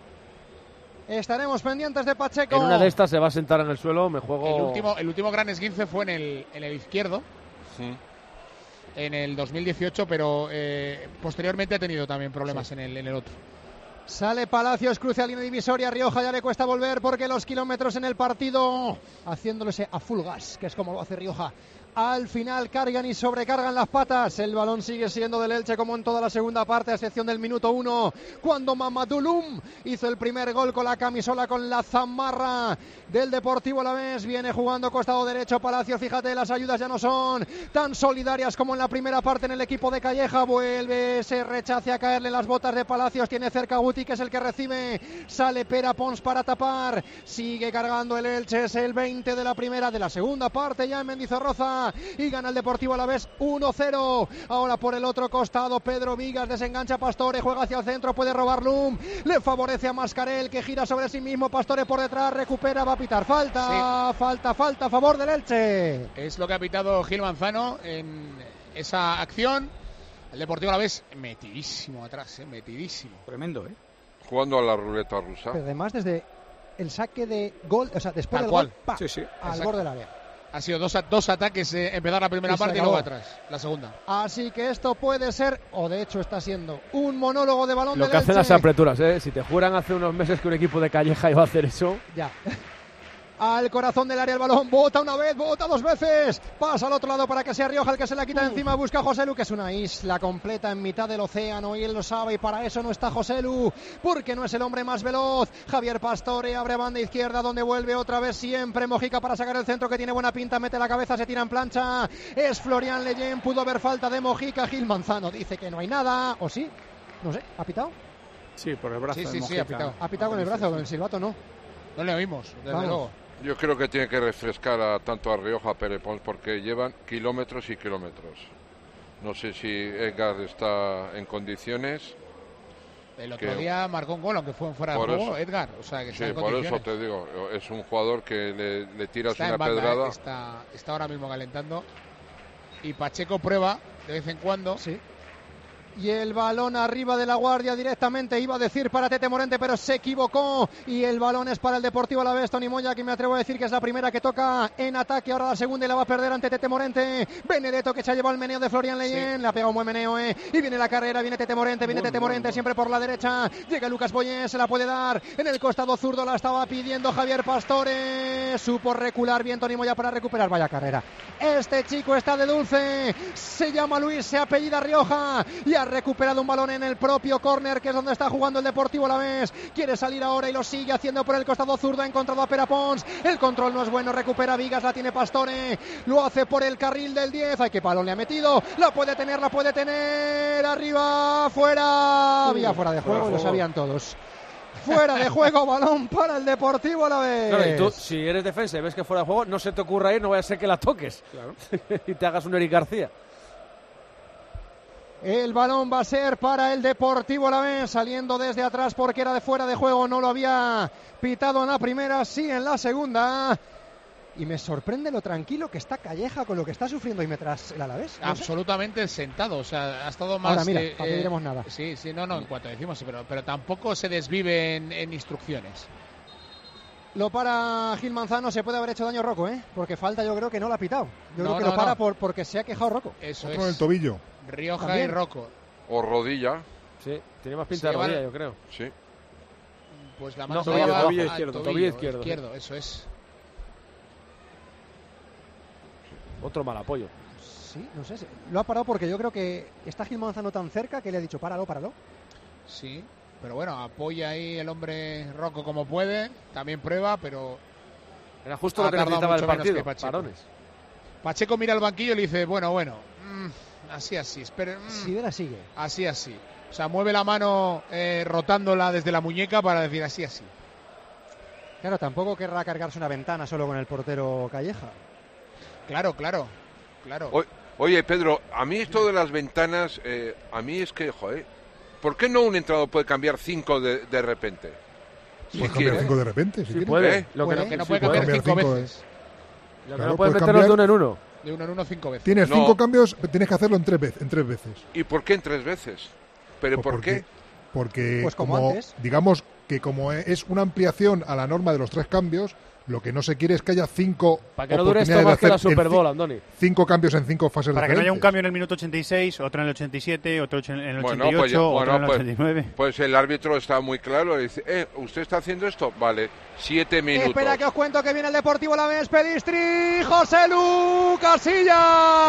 Estaremos pendientes de Pacheco. En una de estas se va a sentar en el suelo, me juego... El último, el último gran esguince fue en el, en el izquierdo, Sí. en el dos mil dieciocho, pero eh, posteriormente ha tenido también problemas Sí. en, el, en el otro. Sale Palacios, cruce a línea divisoria. Rioja ya le cuesta volver porque los kilómetros en el partido, haciéndolese a full gas, que es como lo hace Rioja. Al final cargan y sobrecargan las patas. El balón sigue siendo del Elche como en toda la segunda parte, a excepción del minuto uno, cuando Mamadou Loum hizo el primer gol con la camisola, con la zamarra del Deportivo Alavés. Viene jugando costado derecho Palacios. Fíjate, las ayudas ya no son tan solidarias como en la primera parte en el equipo de Calleja. Vuelve, se rechace a caerle las botas de Palacios. Tiene cerca Guti, que es el que recibe. Sale Pera Pons para tapar. Sigue cargando el Elche. Es el veinte de la primera, de la segunda parte ya en Mendizorroza. Y gana el Deportivo Alavés uno cero. Ahora por el otro costado Pedro Vigas, desengancha Pastore, juega hacia el centro, puede robar Loum, le favorece a Mascarell, que gira sobre sí mismo. Pastore por detrás, recupera, va a pitar falta, sí. falta, falta a favor del Elche. Es lo que ha pitado Gil Manzano en esa acción. El Deportivo Alavés metidísimo atrás, eh, metidísimo. Tremendo, ¿eh? Jugando a la ruleta rusa. Pero además desde el saque de gol, o sea, después Tal del cual. gol, pa, Sí, sí. al Exacto. borde del área. Ha sido dos, dos ataques, eh, empezar la primera Y se parte y acabó. luego atrás, la segunda. Así que esto puede ser, o de hecho está siendo, un monólogo de balón Lo del que hacen Elche. las aperturas, ¿eh? Si te juran hace unos meses que un equipo de Calleja iba a hacer eso... Ya. Al corazón del área el balón, bota una vez, bota dos veces, pasa al otro lado para que sea Rioja el que se la quita de encima, busca a Joselu, que es una isla completa en mitad del océano y él lo sabe, y para eso no está Joselu, porque no es el hombre más veloz. Javier Pastore abre banda izquierda, donde vuelve otra vez siempre Mojica para sacar el centro, que tiene buena pinta, mete la cabeza, se tira en plancha, es Florian Leyen, pudo haber falta de Mojica. Gil Manzano dice que no hay nada, o sí, no sé, ¿ha pitado? Sí, por el brazo. Sí, de sí, sí, Mojica. ha pitado. Ha pitado con el brazo, con el silbato no. No le oímos, desde Vamos. luego. Yo creo que tiene que refrescar a, tanto a Rioja a Pere Pons, porque llevan kilómetros y kilómetros. No sé si Edgar está en condiciones. El otro que- día marcó un gol, aunque fue en fuera de Por juego, eso. Edgar. O sea, que está Sí, en por eso condiciones. te digo, es un jugador que le, le tiras Está una en banda, pedrada. eh, está, está ahora mismo calentando. Y Pacheco prueba de vez en cuando. Sí. Y el balón arriba de La Guardia directamente, iba a decir para Tete Morente, pero se equivocó. Y el balón es para el Deportivo Alavés. Tony Moya, que me atrevo a decir que es la primera que toca en ataque. Ahora la segunda y la va a perder ante Tete Morente. Benedetto, que se ha llevado el meneo de Florian Leyen. Sí. Le ha pegado un buen meneo, eh. Y viene la carrera, viene Tete Morente, viene Buen, Tete buen, Morente, buen. siempre por la derecha. Llega Lucas Boyén, se la puede dar. En el costado zurdo la estaba pidiendo Javier Pastore. Supo recular bien Tony Moya para recuperar. Vaya carrera. Este chico está de dulce. Se llama Luis, se apellida Rioja. Y ha recuperado un balón en el propio córner, que es donde está jugando el Deportivo Alavés. Quiere salir ahora y lo sigue haciendo por el costado zurdo. Ha encontrado a Pera Pons. El control no es bueno. Recupera Vigas, la tiene Pastore. Lo hace por el carril del diez. Ay, qué balón le ha metido. La puede tener, la puede tener. Arriba, fuera. Había fuera de juego y lo sabían todos. Fuera de juego, balón para el Deportivo Alavés. Claro, y tú, si eres defensa y ves que fuera de juego, no se te ocurra ir, no vaya a ser que la toques. Claro. Y te hagas un Eric García. El balón va a ser para el Deportivo Alavés, saliendo desde atrás porque era de fuera de juego, no lo había pitado en la primera, sí en la segunda. Y me sorprende lo tranquilo que está Calleja con lo que está sufriendo y mientras el Alavés. No sé. Absolutamente sentado, o sea, ha estado más... Ahora mira, eh, ¿para qué eh, diremos nada? Sí, sí, no, no, en cuanto decimos, pero, pero tampoco se desvive en, en instrucciones. Lo para Gil Manzano, se puede haber hecho daño Rocco, ¿eh? Porque falta, yo creo que no lo ha pitado. Yo No, creo que no, lo para no. por, porque se ha quejado Rocco. Eso Otro en el es. tobillo. Rioja También. y Rocco. O rodilla, Sí, tiene más Se pinta de llevan- rodilla, yo creo. sí. Pues la mano No, se tobillo, lleva tobillo al izquierdo, tobillo, tobillo izquierdo, sí. eso es. Otro mal apoyo. Sí, no sé. Lo ha parado porque yo creo que está Gil Manzano tan cerca que le ha dicho páralo, páralo. Sí, pero bueno, apoya ahí el hombre Rocco como puede, también prueba, pero Era justo lo que necesitaba el partido, Parones. Pacheco mira al banquillo y le dice, bueno, bueno, mmm, así, así, espere. Mmm, si verá, sigue. Así, así. O sea, mueve la mano eh, rotándola desde la muñeca para decir así, así. Claro, tampoco querrá cargarse una ventana solo con el portero Calleja. Claro, claro, claro. O, oye, Pedro, a mí esto de las ventanas, eh, a mí es que, joder, ¿por qué no un entrenador puede cambiar cinco de, de repente? Puede si cambiar cinco de repente, si sí puede. ¿Eh? Lo que no, que no puede cambiar, cambiar cinco, cinco veces. Lo que claro, no puedes meterlos de uno en uno. De uno en uno cinco veces. Tienes no. cinco cambios, tienes que hacerlo en tres, veces, en tres veces. ¿Y por qué en tres veces? ¿Pero pues por porque, qué? Porque, pues como, como antes. digamos que como es una ampliación a la norma de los tres cambios, lo que no se quiere es que haya cinco para que no dure esto más que la Super Bowl, Andoni. Cinco cambios en cinco fases para diferentes. Que no haya un cambio en el minuto ochenta y seis, otro en el ochenta y siete, otro en el bueno, ochenta y ocho, pues, otro bueno, en el ochenta y nueve. Pues, pues el árbitro está muy claro, dice, eh, ¿usted está haciendo esto? Vale, siete minutos. Espera que os cuento que viene el Deportivo Alavés, Pelistri, José Lu Casilla.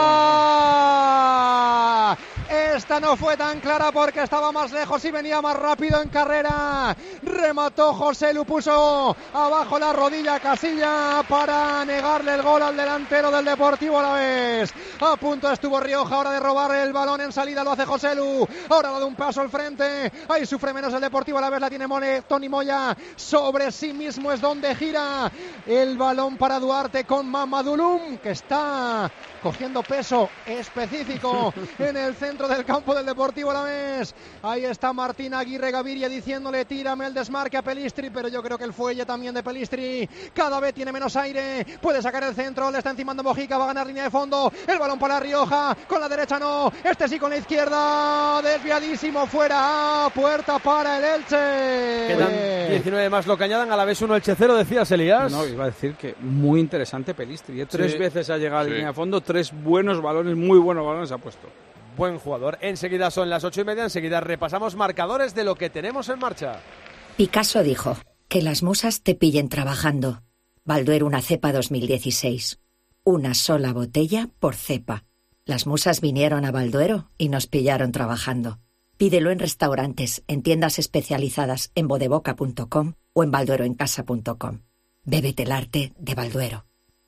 Esta no fue tan clara porque estaba más lejos y venía más rápido en carrera. Remató José Lu, puso abajo la rodilla Casilla para negarle el gol al delantero del Deportivo Alavés. A punto estuvo Rioja ahora de robar el balón en salida, lo hace José Lu. Ahora ha dado un paso al frente. Ahí sufre menos el Deportivo Alavés, la tiene Mone, Tony Moya. Sobre sí mismo es donde gira el balón para Duarte con Mamadulum, que está cogiendo peso específico en el centro del campo del Deportivo Alavés. Ahí está Martín Aguirre Gaviria diciéndole tírame el desmarque a Pelistri, pero yo creo que el fuelle también de Pelistri cada vez tiene menos aire, puede sacar el centro, le está encimando Mojica, va a ganar línea de fondo, el balón para Rioja, con la derecha no, este sí con la izquierda, desviadísimo fuera, puerta para el Elche. Quedan diecinueve más lo que añadan, Alavés uno, Elche cero, decías Elías. No, iba a decir que muy interesante Pelistri, ¿eh? tres sí. veces ha llegado a sí. línea de fondo, tres buenos balones, muy buenos balones ha puesto. Buen jugador. Enseguida son las ocho y media, enseguida repasamos marcadores de lo que tenemos en marcha. Picasso dijo, que las musas te pillen trabajando. Balduero una cepa dos mil dieciséis. Una sola botella por cepa. Las musas vinieron a Balduero y nos pillaron trabajando. Pídelo en restaurantes, en tiendas especializadas en bodeboca punto com o en baldueroencasa punto com. Bébete el arte de Balduero.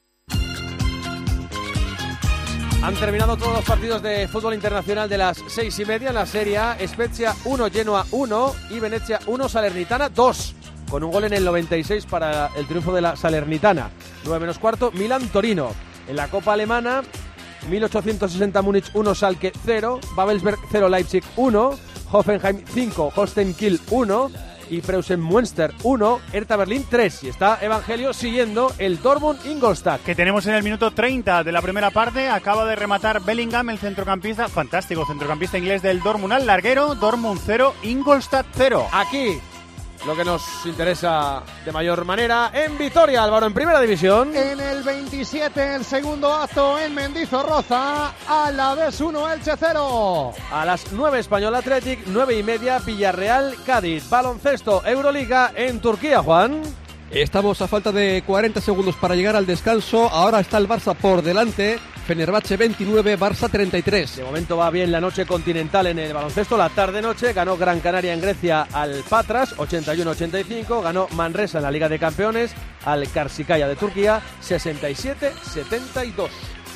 Han terminado todos los partidos de fútbol internacional de las seis y media en la Serie A. Spezia uno, Genoa uno y Venezia uno, Salernitana dos. Con un gol en el noventa y seis para el triunfo de la Salernitana. nueve menos cuarto, Milán-Torino. En la Copa Alemana, mil ochocientos sesenta Múnich uno, Schalke cero, Babelsberg cero, Leipzig uno, Hoffenheim cinco, Holstein Kiel uno y Preußen Münster uno, Hertha Berlín tres. Y está Evangelio siguiendo el Dortmund Ingolstadt. Que tenemos en el minuto treinta de la primera parte. Acaba de rematar Bellingham, el centrocampista, fantástico centrocampista inglés del Dortmund al larguero. Dortmund cero, Ingolstadt cero. Aquí lo que nos interesa de mayor manera en Vitoria, Álvaro, en Primera División. En el veintisiete, el segundo acto en Mendizorroza, Alavés uno, Elche cero. A las nueve, Español Athletic, nueve y media, Villarreal Cádiz. Baloncesto, Euroliga en Turquía, Juan. Estamos a falta de cuarenta segundos para llegar al descanso. Ahora está el Barça por delante. Fenerbahce veintinueve, Barça treinta y tres. De momento va bien la noche continental en el baloncesto. La tarde-noche ganó Gran Canaria en Grecia al Patras, ochenta y uno a ochenta y cinco. Ganó Manresa en la Liga de Campeones al Karsikaya de Turquía, sesenta y siete a setenta y dos.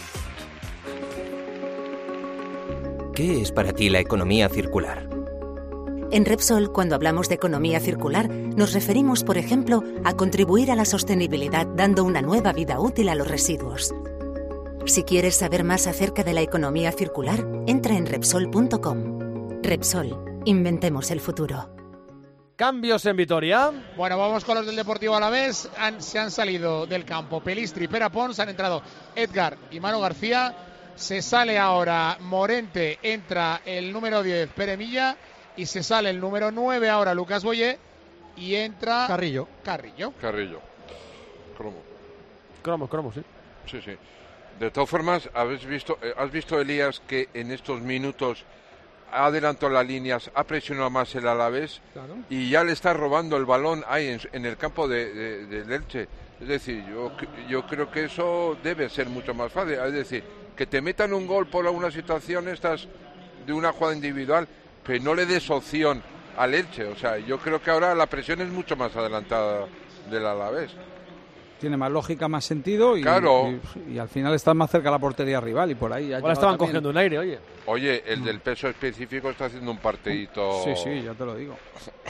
¿Qué es para ti la economía circular? En Repsol, cuando hablamos de economía circular, nos referimos, por ejemplo, a contribuir a la sostenibilidad dando una nueva vida útil a los residuos. Si quieres saber más acerca de la economía circular, entra en Repsol punto com. Repsol, inventemos el futuro. Cambios en Vitoria. Bueno, vamos con los del Deportivo Alavés. Han, se han salido del campo Pelistri, Pera Pons, han entrado Edgar y Manu García. Se sale ahora Morente, entra el número diez, Pere Milla. Y se sale el número nueve ahora, Lucas Boyé, y entra... Carrillo. Carrillo. Carrillo. Cromo. Cromo, cromo, sí. Sí, sí. De todas formas, ¿habéis visto, eh, ¿has visto, Elías, que en estos minutos ha adelantado las líneas, ha presionado más el Alavés? Claro. Y ya le está robando el balón ahí en, en el campo de, de, de Elche? Es decir, yo, yo creo que eso debe ser mucho más fácil. Es decir, que te metan un gol por alguna situación estas de una jugada individual, pero no le des opción al Elche. O sea, yo creo que ahora la presión es mucho más adelantada del Alavés. tiene más lógica, más sentido y, claro. y, y al final están más cerca de la portería rival y por ahí ahora estaban también cogiendo un aire, oye. Oye, el del peso específico está haciendo un partidito. Sí, sí, ya te lo digo.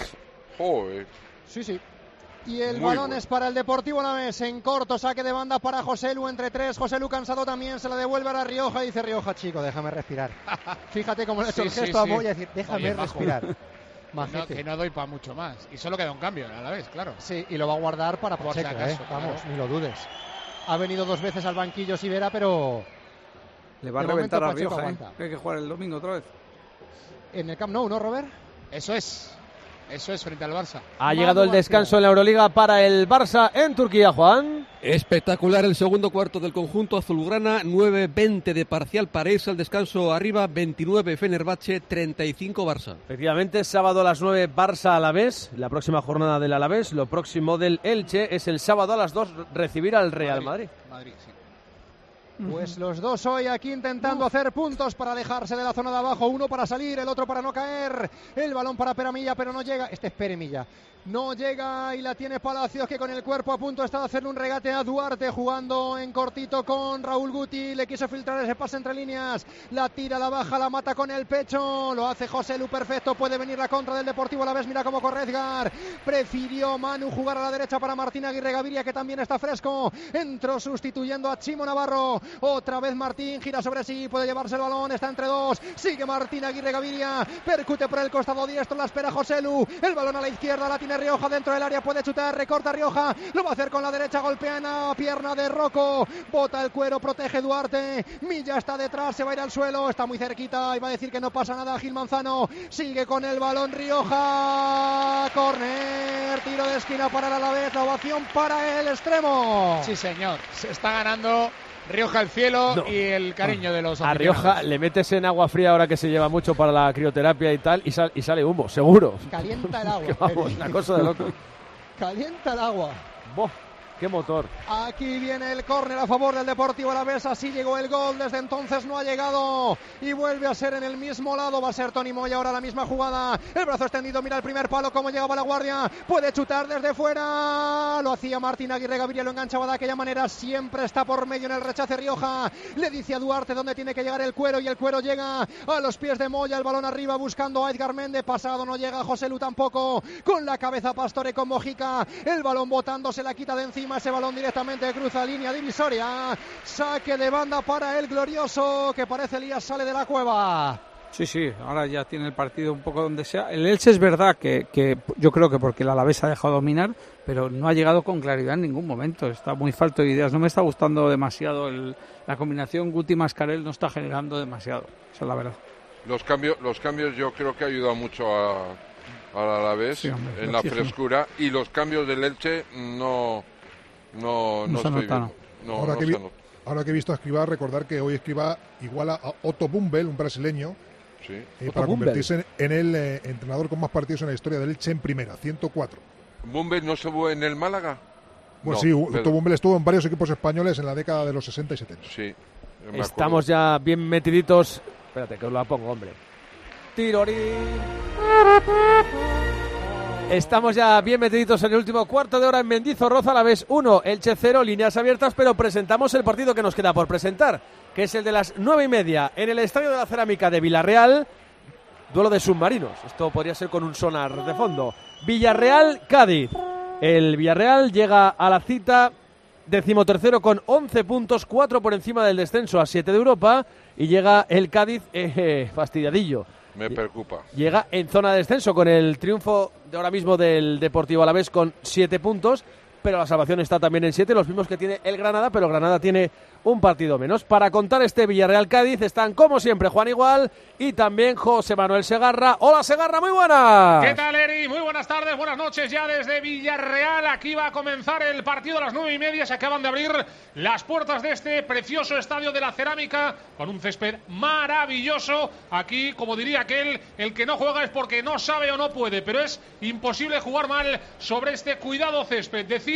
Joder. Sí, sí. Y el Muy balón bueno. es para el Deportivo Alavés en corto, saque de banda para Joselu entre tres. Joselu cansado también, se la devuelve a la Rioja y dice Rioja, chico, déjame respirar. Fíjate cómo le ha hecho Sí, el sí, gesto sí. a Moya, decir, déjame Oye, Paco, respirar. Que no, que no doy para mucho más. Y solo queda un cambio a la vez, claro. Sí, y lo va a guardar para Por si Pacheco, acaso, eh. Vamos, claro. ni lo dudes. Ha venido dos veces al banquillo Sivera, pero Le va a de reventar a momento Pacheco Rioja, ¿eh? aguanta. Que hay que jugar el domingo otra vez. En el Camp Nou, ¿no, Robert? Eso es. Eso es frente al Barça. Ha llegado el descanso en la Euroliga para el Barça en Turquía, Juan. Espectacular el segundo cuarto del conjunto azulgrana, nueve veinte de parcial para irse al descanso arriba, veintinueve Fenerbahce, treinta y cinco Barça. Efectivamente, sábado a las nueve Barça Alavés, la próxima jornada del Alavés. Lo próximo del Elche es el sábado a las dos recibir al Real Madrid. Madrid, sí. Pues los dos hoy aquí intentando hacer puntos para alejarse de la zona de abajo. Uno para salir, el otro para no caer. El balón para Peramilla, pero no llega. Este es Peremilla. No llega y la tiene Palacios, que con el cuerpo a punto está de hacerle un regate a Duarte, jugando en cortito con Raúl Guti. Le quiso filtrar ese pase entre líneas. La tira, la baja, la mata con el pecho. Lo hace Joselu, perfecto. Puede venir la contra del Deportivo Alavés. Mira cómo corre Edgar. Prefirió Manu jugar a la derecha para Martín Aguirre Gaviria, que también está fresco. Entró sustituyendo a Chimo Navarro. Otra vez Martín, gira sobre sí, puede llevarse el balón, está entre dos. Sigue Martín Aguirre Gaviria. Percute por el costado diestro, la espera Joselu. El balón a la izquierda, la tiene Rioja dentro del área, puede chutar, recorta Rioja, lo va a hacer con la derecha, golpea en la pierna de Rocco, bota el cuero, protege Duarte, Milla está detrás, se va a ir al suelo, está muy cerquita, y va a decir que no pasa nada Gil Manzano, sigue con el balón Rioja, córner, tiro de esquina para el Alavés, la ovación para el extremo. Sí, señor, se está ganando Rioja el cielo no. y el cariño de los a Rioja le metes en agua fría ahora que se lleva mucho para la crioterapia y tal y, sal, y sale humo, seguro. Calienta el agua. Vamos, una cosa de loco. Calienta el agua. Boh, qué motor. Aquí viene el córner a favor del Deportivo Alavés, así llegó el gol, desde entonces no ha llegado y vuelve a ser en el mismo lado, va a ser Toni Moya ahora la misma jugada, el brazo extendido, mira el primer palo, cómo llegaba la guardia, puede chutar desde fuera, lo hacía Martín Aguirre Gaviria, lo enganchaba de aquella manera, siempre está por medio en el rechace Rioja, le dice a Duarte dónde tiene que llegar el cuero y el cuero llega a los pies de Moya, el balón arriba buscando a Edgar Méndez, pasado no llega, Joselu tampoco, con la cabeza Pastore con Mojica, el balón botando, se la quita de encima, ese balón directamente cruza línea divisoria, saque de banda para el glorioso, que parece Elías sale de la cueva. Sí, sí, ahora ya tiene el partido un poco donde sea. El Elche es verdad que, que yo creo que porque el Alavés ha dejado dominar, pero no ha llegado con claridad en ningún momento, está muy falto de ideas, no me está gustando demasiado el, la combinación Guti-Mascarell, no está generando demasiado, esa es la verdad. Los cambios, los cambios yo creo que ha ayudado mucho a, al Alavés sí, hombre, en la frescura, y los cambios del Elche no... No, no, no estoy bien. No, ahora, no que vi, ahora que he visto a Escribá, recordar que hoy Escribá iguala a Otto Bumbel, un brasileño, sí. eh, para convertirse en, en el eh, entrenador con más partidos en la historia del Elche en primera, ciento cuatro. ¿Bumbel no estuvo en el Málaga? Pues no, sí, Otto pero... Bumbel estuvo en varios equipos españoles en la década de los sesenta y setenta. Sí. Estamos ya bien metiditos. Espérate, que os la pongo, hombre. Tirorín. Estamos ya bien metiditos en el último cuarto de hora en Mendizorroza, Alavés uno, Elche cero, líneas abiertas, pero presentamos el partido que nos queda por presentar, que es el de las nueve y media en el Estadio de la Cerámica de Villarreal, duelo de submarinos, esto podría ser con un sonar de fondo, Villarreal-Cádiz, el Villarreal llega a la cita decimotercero con once puntos, cuatro por encima del descenso a siete de Europa, y llega el Cádiz eh, fastidiadillo. Me preocupa. Llega en zona de descenso con el triunfo de ahora mismo del Deportivo Alavés con siete puntos, pero la salvación está también en siete, los mismos que tiene el Granada, pero Granada tiene un partido menos. Para contar este Villarreal-Cádiz están, como siempre, Juan Igual y también José Manuel Segarra. Hola, Segarra, muy buenas. ¿Qué tal, Eri? Muy buenas tardes, buenas noches ya desde Villarreal. Aquí va a comenzar el partido a las nueve y media. Se acaban de abrir las puertas de este precioso Estadio de la Cerámica con un césped maravilloso. Aquí, como diría aquel, el que no juega es porque no sabe o no puede, pero es imposible jugar mal sobre este cuidado césped. Decir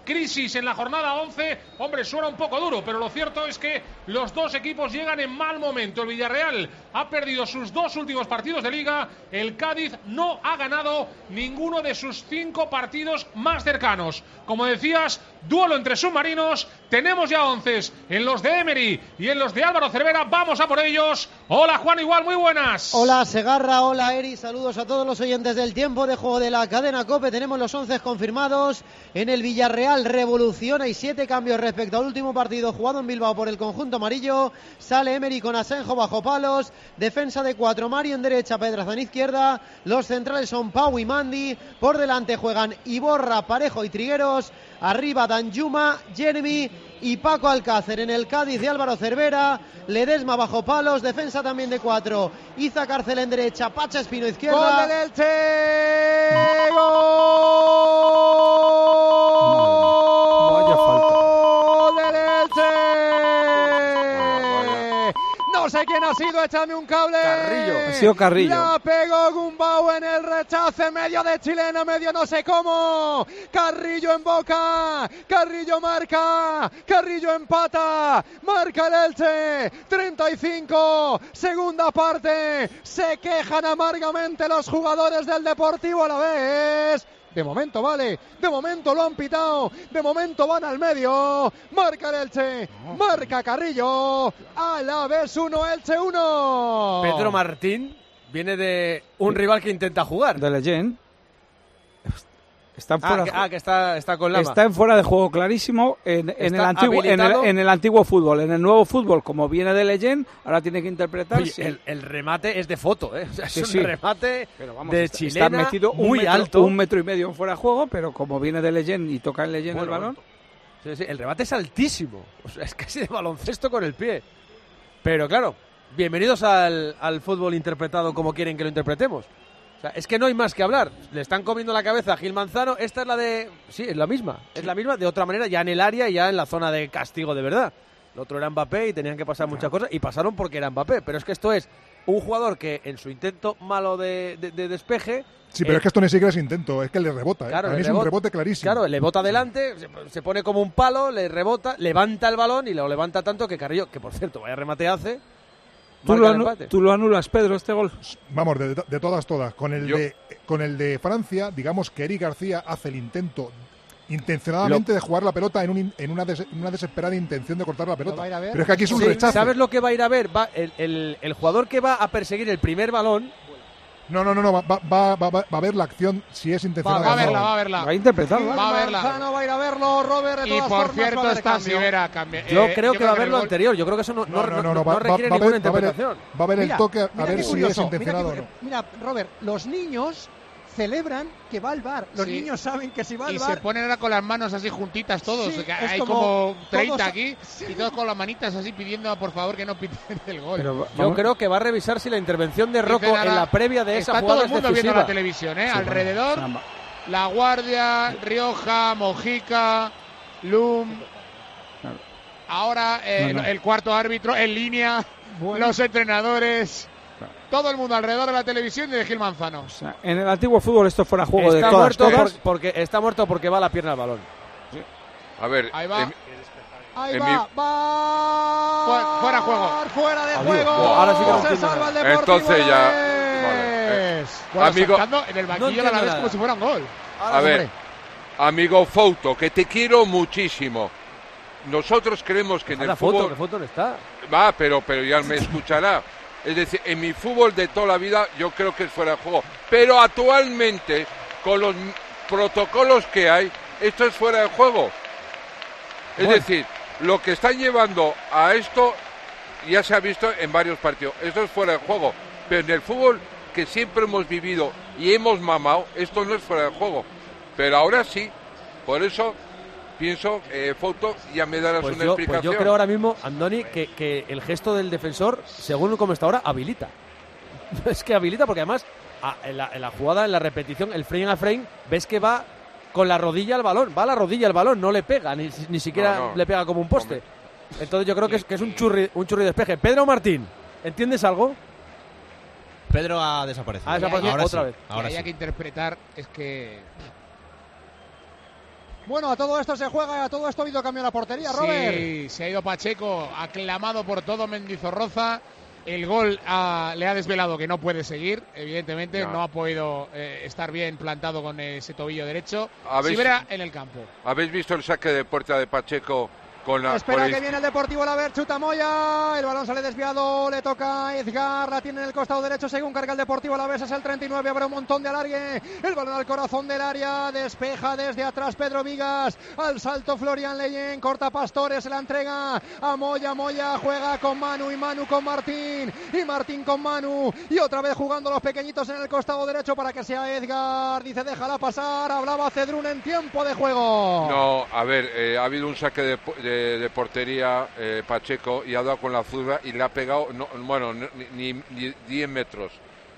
crisis en la jornada once. Hombre, suena un poco duro, pero lo cierto es que los dos equipos llegan en mal momento. El Villarreal ha perdido sus dos últimos partidos de Liga. El Cádiz no ha ganado ninguno de sus cinco partidos más cercanos. Como decías, duelo entre submarinos. Tenemos ya onces en los de Emery y en los de Álvaro Cervera. Vamos a por ellos. Hola, Juan Igual, muy buenas. Hola, Segarra, hola, Eri. Saludos a todos los oyentes del Tiempo de Juego de la cadena COPE. Tenemos los once confirmados. En el Villarreal revolución. Hay siete cambios respecto al último partido jugado en Bilbao por el conjunto amarillo. Sale Emery con Asenjo bajo palos. Defensa de cuatro, Mario en derecha, Pedraza en izquierda. Los centrales son Pau y Mandi. Por delante juegan Iborra, Parejo y Trigueros. Arriba Danjuma, Jeremy y Paco Alcácer. En el Cádiz de Álvaro Cervera, Ledesma bajo palos, defensa también de cuatro, Iza Cárcel en derecha, Pacha Espino izquierda. ¡Gol del Elche! ¡Gol! Vaya falta. ¡Gol del Elche! No sé quién ha sido, échame un cable. Carrillo. Ha sido Carrillo. La pegó Gumbau en el rechace, medio de chileno, medio no sé cómo. Carrillo en boca, Carrillo marca, Carrillo empata, marca el Elche. treinta y cinco, segunda parte. Se quejan amargamente los jugadores del Deportivo Alavés. De momento vale, de momento lo han pitado, de momento van al medio, marca el Elche, marca Carrillo, Alavés uno, Elche uno. Pedro Martín viene de un rival que intenta jugar. De Legend. Está en fuera, ah, que, ah, que está, está con Lama. Está en fuera de juego clarísimo en, en, el antiguo, en, el, en el antiguo fútbol. En el nuevo fútbol, como viene de Legend, ahora tiene que interpretar. Oye, sí. el, el remate es de foto, ¿eh? O sea, sí, es un sí. remate pero vamos, de está, chilena está metido un muy metro, alto. Un metro y medio en fuera de juego, pero como viene de Legend y toca en Legend bueno, el balón. Sí, sí, el remate es altísimo. O sea, es casi de baloncesto con el pie. Pero claro, bienvenidos al, al fútbol interpretado como quieren que lo interpretemos. O sea, es que no hay más que hablar. Le están comiendo la cabeza a Gil Manzano. Esta es la de... Sí, es la misma. Es la misma, de otra manera, ya en el área y ya en la zona de castigo de verdad. El otro era Mbappé y tenían que pasar muchas cosas. Y pasaron porque era Mbappé. Pero es que esto es un jugador que en su intento malo de, de, de despeje... Sí, pero eh, es que esto ni siquiera es intento. Es que le rebota. ¿eh? Claro, Para mí es rebota, un rebote clarísimo. Claro, le bota adelante, se, se pone como un palo, le rebota, levanta el balón y lo levanta tanto que Carrillo, que por cierto, vaya remate hace... ¿Tú lo, anu ¿Tú lo anulas, Pedro, este gol? Vamos, de, de todas, todas. Con el de, con el de Francia, digamos que Eric García hace el intento intencionadamente lo... de jugar la pelota en, un, en una, des, una desesperada intención de cortar la pelota. Pero es que aquí es un sí, rechazo. ¿Sabes lo que va a ir a ver? Va el, el, el jugador que va a perseguir el primer balón... No, no, no, no va, va, va, va a ver la acción si es intencionada. Va, va a verla, va a verla. Va a interpretar, ¿va? Va a verla. Manzano va a ir a verlo, Robert. De y todas por formas, cierto, está Sivera cambia. Yo eh, creo yo que va a ver el lo gol... anterior. Yo creo que eso no, no, no, no, no, no, va, no requiere va, ninguna va interpretación. Va a ver el mira, toque a ver si curioso, es intencionado o no. Mira, Robert, los niños celebran que va al bar. Los sí. niños saben que si va al y bar... Y se ponen ahora con las manos así juntitas todos. Sí, que hay como, como treinta todos... aquí sí. Y todos con las manitas así pidiendo por favor que no piten el gol. Pero, yo creo que va a revisar si la intervención de Rocco en la previa de esa jugada es decisiva. Está todo el mundo viendo la televisión, ¿eh? Sí, alrededor, bueno. La Guardia, Rioja, Mojica, Lum... Claro. Ahora eh, no, no. el cuarto árbitro en línea, bueno. Los entrenadores... Todo el mundo alrededor de la televisión y de Gil Manzano. O sea, en el antiguo fútbol esto fuera juego está de todas, muerto todas. Por, porque está muerto porque va la pierna al balón. Sí. A ver, ahí va. En, ahí en va, mi... va. Fuera, fuera juego. Fuera de Adiós. juego. No, ahora sí que no se salva el Deportivo. Entonces ya. Vale. Eh. Bueno, amigo, en el banquillo no a la vez como si fuera un gol. Ahora, a ver, hombre. Amigo Fouto, que te quiero muchísimo. Nosotros creemos que en el la fútbol. Foto, que Foto no está. Va, pero, pero ya me escuchará. Es decir, en mi fútbol de toda la vida yo creo que es fuera de juego. Pero actualmente, con los protocolos que hay, esto es fuera de juego. Es bueno. decir, lo que están llevando a esto ya se ha visto en varios partidos. Esto es fuera de juego. Pero en el fútbol que siempre hemos vivido y hemos mamado, esto no es fuera de juego. Pero ahora sí. Por eso... Pienso, eh, Foto, ya me darás pues una yo, explicación. Pues yo creo ahora mismo, Andoni, que, que el gesto del defensor, según como está ahora, habilita. Es que habilita porque además, a, en, la, en la jugada, en la repetición, el frame a frame, ves que va con la rodilla al balón. Va a la rodilla al balón, no le pega, ni, ni siquiera no, no. le pega como un poste. Hombre. Entonces yo creo que es, que es un churri, un churri despeje. Pedro Martín, ¿entiendes algo? Pedro ha desaparecido. Ha desaparecido ahora otra sí. vez. Ahora que hay sí. que interpretar es que... Bueno, a todo esto se juega y a todo esto ha habido cambio en la portería, Robert. Sí, se ha ido Pacheco, aclamado por todo Mendizorroza. El gol ha, le ha desvelado que no puede seguir, evidentemente, no, no ha podido eh, estar bien plantado con ese tobillo derecho. Sibera en el campo. ¿Habéis visto el saque de puerta de Pacheco? Con la, Espera con que el... viene el Deportivo Alavés, chuta Moya, el balón sale desviado, le toca a Edgar, la tiene en el costado derecho, según carga el Deportivo Alavés, es el treinta y nueve, habrá un montón de alargue, el balón al corazón del área, despeja desde atrás Pedro Vigas, al salto Florian Leyen, corta Pastores, se la entrega a Moya, Moya juega con Manu y Manu con Martín, y Martín con Manu, y otra vez jugando los pequeñitos en el costado derecho para que sea Edgar, dice déjala pasar, hablaba Cedrún en tiempo de juego. No, a ver, eh, ha habido un saque de... de de portería eh, Pacheco y ha dado con la zurda y le ha pegado, no, bueno, ni, ni diez metros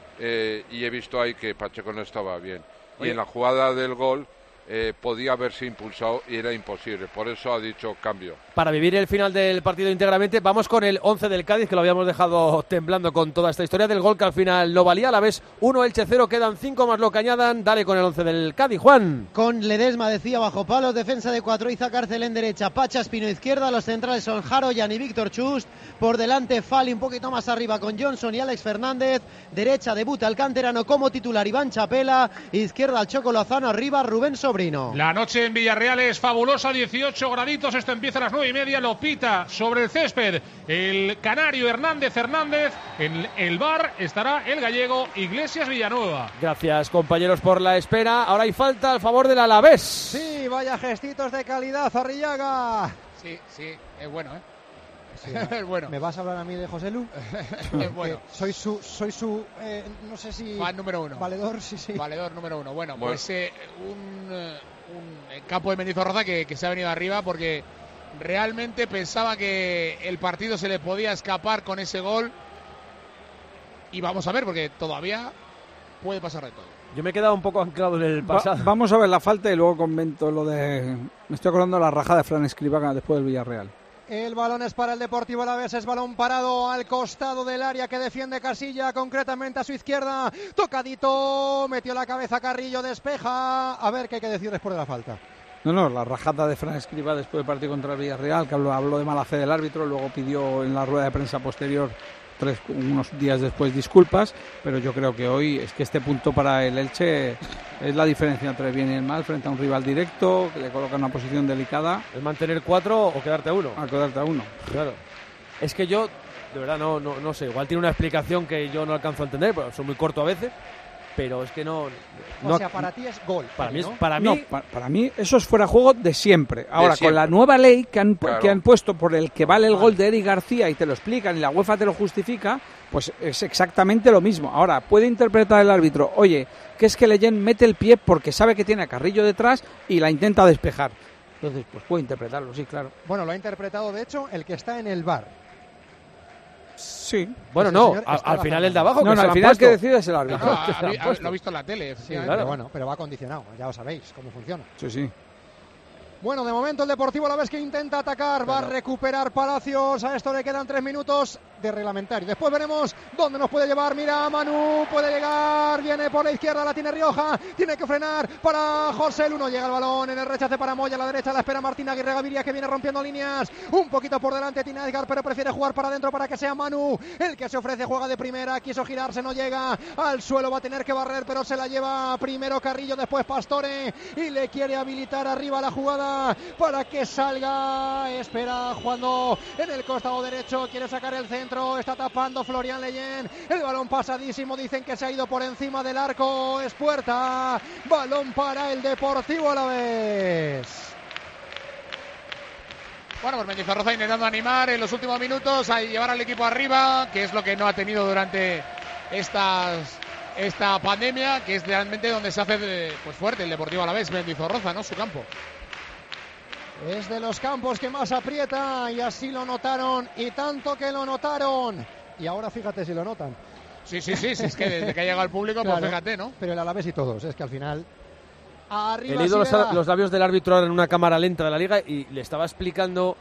eh, y he visto ahí que Pacheco no estaba bien. Oye. Y en la jugada del gol eh, podía haberse impulsado y era imposible, por eso ha dicho cambio. Para vivir el final del partido íntegramente, vamos con el once del Cádiz, que lo habíamos dejado temblando con toda esta historia del gol que al final no valía. A la vez uno Elche cero, quedan cinco más lo que añadan. Dale con el once del Cádiz, Juan. Con Ledesma, decía, bajo palos, defensa de cuatro, Iza Cárcel en derecha, Pacha Espino izquierda, los centrales son Jaro, Jan y Víctor Chust, por delante Fali un poquito más arriba con Johnson y Alex Fernández, derecha debuta el canterano como titular Iván Chapela, izquierda al Choco Lozano, arriba Rubén Sobrino. La noche en Villarreal es fabulosa, dieciocho graditos, esto empieza a las nueve y media, lo pita sobre el césped el canario Hernández Hernández, en el bar estará el gallego Iglesias Villanueva. Gracias compañeros por la espera, ahora hay falta al favor del Alavés. Sí, vaya gestitos de calidad, Arrillaga. Sí, sí, es bueno, ¿eh? Sí, es bueno. ¿Me vas a hablar a mí de José Lu? Es bueno. Soy su, soy su eh, no sé si... Fan número uno. Valedor, sí, sí. Valedor número uno. Bueno, bueno. pues eh, un, un campo de Mendizorroza que, que se ha venido arriba porque realmente pensaba que el partido se le podía escapar con ese gol. Y vamos a ver, porque todavía puede pasar de todo. Yo me he quedado un poco anclado en el pasado. Va, vamos a ver la falta y luego comento lo de... Me estoy acordando de la rajada de Fran Escribá después del Villarreal. El balón es para el Deportivo Alavés, es balón parado al costado del área que defiende Casilla, concretamente a su izquierda, tocadito, metió la cabeza Carrillo, despeja, a ver qué hay que decir después de la falta. No, no, la rajada de Fran Escribá después del partido contra el Villarreal, que habló, habló de mala fe del árbitro, luego pidió en la rueda de prensa posterior tres, unos días después disculpas, pero yo creo que hoy es que este punto para el Elche es la diferencia entre el bien y el mal frente a un rival directo que le coloca en una posición delicada. ¿Es mantener cuatro o quedarte a uno? A quedarte a uno. Claro. Es que yo, de verdad, no, no, no sé, igual tiene una explicación que yo no alcanzo a entender, porque soy muy corto a veces, pero es que no... no o sea, para ti es gol. Para mí, ¿no? es, para, no, mí... para, para mí eso es fuera de juego de siempre. Ahora, de siempre. Con la nueva ley que han, claro. que han puesto por el que vale el gol de Eric García y te lo explican y la UEFA te lo justifica, pues es exactamente lo mismo. Ahora, puede interpretar el árbitro, oye, que es que Leyen mete el pie porque sabe que tiene a Carrillo detrás y la intenta despejar. Entonces, pues puede interpretarlo, sí, claro. Bueno, lo ha interpretado, de hecho, el que está en el bar. Sí. Bueno, no, al, al final el de abajo. No, que no, al final que decide es el árbitro. No, no, ha, lo ha visto en la tele. Sí, claro. Bueno, pero va condicionado, ya lo sabéis cómo funciona. Sí, sí. Bueno, de momento el Deportivo Alavés que intenta atacar, va a recuperar Palacios, a esto le quedan tres minutos de reglamentario. Después veremos dónde nos puede llevar, mira Manu, puede llegar, viene por la izquierda, la tiene Rioja, tiene que frenar para José Lu, no llega el balón, en el rechace para Moya, a la derecha la espera Martín Aguirre Gaviria que viene rompiendo líneas, un poquito por delante tiene Edgar, pero prefiere jugar para adentro para que sea Manu, el que se ofrece, juega de primera, quiso girarse, no llega, al suelo va a tener que barrer, pero se la lleva primero Carrillo, después Pastore, y le quiere habilitar arriba la jugada para que salga, espera jugando en el costado derecho, quiere sacar el centro, está tapando Florian Leyen, el balón pasadísimo, dicen que se ha ido por encima del arco, es puerta, balón para el Deportivo Alavés. Bueno, pues Mendizorroza intentando animar en los últimos minutos a llevar al equipo arriba, que es lo que no ha tenido durante estas esta pandemia, que es realmente donde se hace de, pues fuerte el Deportivo Alavés, Mendizorroza, ¿no? Su campo. Es de los campos que más aprieta y así lo notaron y tanto que lo notaron. Y ahora fíjate si lo notan. Sí, sí, sí, sí es que desde que ha llegado el público, claro, pues fíjate, ¿no? Pero el Alavés y todos, es que al final... Arriba He leído los, los labios del árbitro ahora en una cámara lenta de la liga y le estaba explicando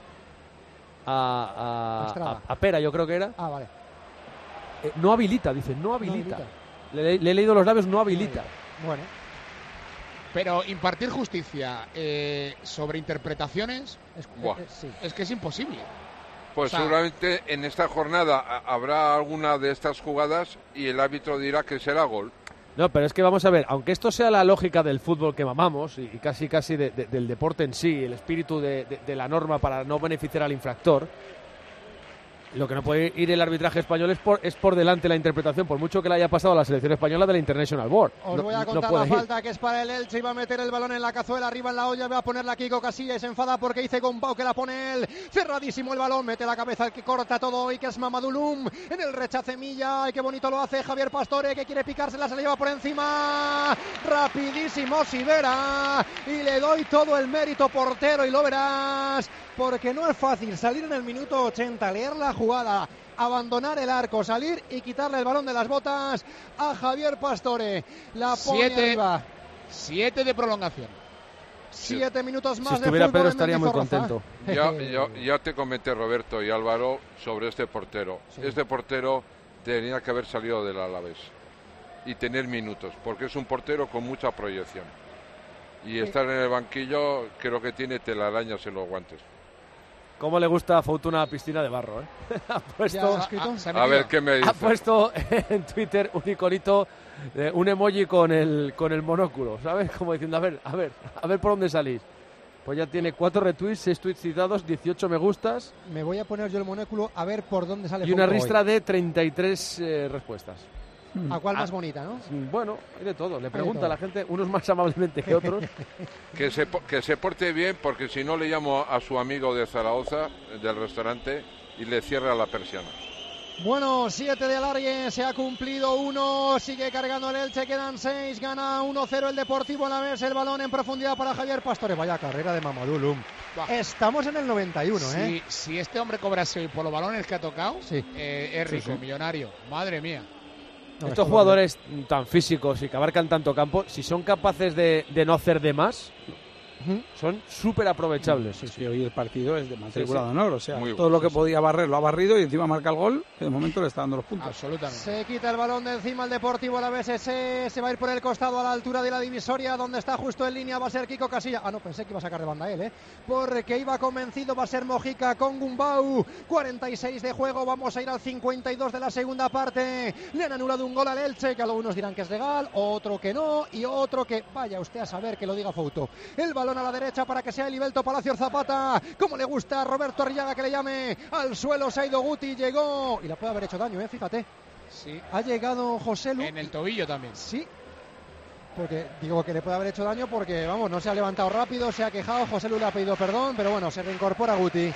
a, a, a, a Pera, yo creo que era. Ah, vale. Eh, no habilita, dice, no habilita. No habilita. Le, le he leído los labios, no habilita. Bueno. Pero impartir justicia eh, sobre interpretaciones es, eh, sí. es que es imposible. Pues o sea, seguramente en esta jornada habrá alguna de estas jugadas y el árbitro dirá que será gol. No, pero es que vamos a ver, aunque esto sea la lógica del fútbol que mamamos y casi casi de, de, del deporte en sí, el espíritu de, de, de la norma para no beneficiar al infractor, lo que no puede ir el arbitraje español es por, es por delante la interpretación, por mucho que le haya pasado a la selección española de la International Board. Os no, voy a contar no la ir. falta que es para el Elche, iba a meter el balón en la cazuela, arriba en la olla, va a ponerla Kiko Casillas, se enfada porque dice Gombau que la pone él, cerradísimo el balón, mete la cabeza el que corta todo y que es Mamadou Loum, en el rechace Milla, y qué bonito lo hace Javier Pastore, que quiere picársela, se la lleva por encima, rapidísimo Sivera, y le doy todo el mérito portero, y lo verás, porque no es fácil salir en el minuto ochenta, leer la jugada, abandonar el arco, salir y quitarle el balón de las botas a Javier Pastore. La pone siete, arriba. Siete de prolongación. Siete minutos más si estuviera de fútbol. Pedro estaría muy contento. Ya, ya, ya te comenté, Roberto y Álvaro, sobre este portero. Sí. Este portero tenía que haber salido del Alavés y tener minutos, porque es un portero con mucha proyección. Y sí. estar en el banquillo creo que tiene telarañas en los guantes. ¿Cómo le gusta a Fouto una piscina de barro? ¿eh? ha puesto, a, a, a ver qué me dice. Ha puesto en Twitter un iconito, eh, un emoji con el con el monóculo, ¿sabes? Como diciendo, a ver, a ver, a ver por dónde salís. Pues ya tiene cuatro retweets, seis tweets citados, dieciocho me gustas. Me voy a poner yo el monóculo a ver por dónde sale. Y una ristra hoy. de treinta y tres eh, respuestas. ¿A cuál ah, más bonita, no? Bueno, hay de todo. Le pregunta a la gente, unos más amablemente que otros. que, se, que se porte bien, porque si no le llamo a su amigo de Zaragoza, del restaurante, y le cierra la persiana. Bueno, siete de alargue, se ha cumplido uno, sigue cargando el Elche, quedan seis, gana uno cero el Deportivo Alavés, el balón en profundidad para Javier Pastore. Vaya carrera de Mamadou Loum. Estamos en el noventa y uno, si, ¿eh? Si este hombre cobrase hoy por los balones que ha tocado, sí. eh, es rico, sí, sí. millonario. Madre mía. No, estos jugadores bien. tan físicos y que abarcan tanto campo, si son capaces de, de no hacer de más, uh-huh. son súper aprovechables. Sí, sí, hoy el partido es de matrícula sí, sí. de honor, o sea, Muy todo bueno, lo que sí, podía barrer lo ha barrido y encima marca el gol, que de momento le está dando los puntos. Absolutamente. Se quita el balón de encima el Deportivo Alavés, ese se va a ir por el costado a la altura de la divisoria, donde está justo en línea, va a ser Kiko Casillas. Ah, no, pensé que iba a sacar de banda él, ¿eh? Porque iba convencido, va a ser Mojica con Gumbau. cuarenta y seis de juego, vamos a ir al cincuenta y dos de la segunda parte. Le han anulado un gol al Elche, que algunos dirán que es legal, otro que no, y otro que, vaya usted a saber que lo diga Fouto. El balón a la derecha para que sea Elivelto Palacios Zapata, como le gusta a Roberto Arrillaga que le llame, al suelo se ha ido Guti, llegó, y le puede haber hecho daño, ¿eh? Fíjate. Sí. Ha llegado José Lu. En el tobillo también. Sí. Porque digo que le puede haber hecho daño porque, vamos, no se ha levantado rápido, se ha quejado, José Lu le ha pedido perdón, pero bueno, se reincorpora Guti.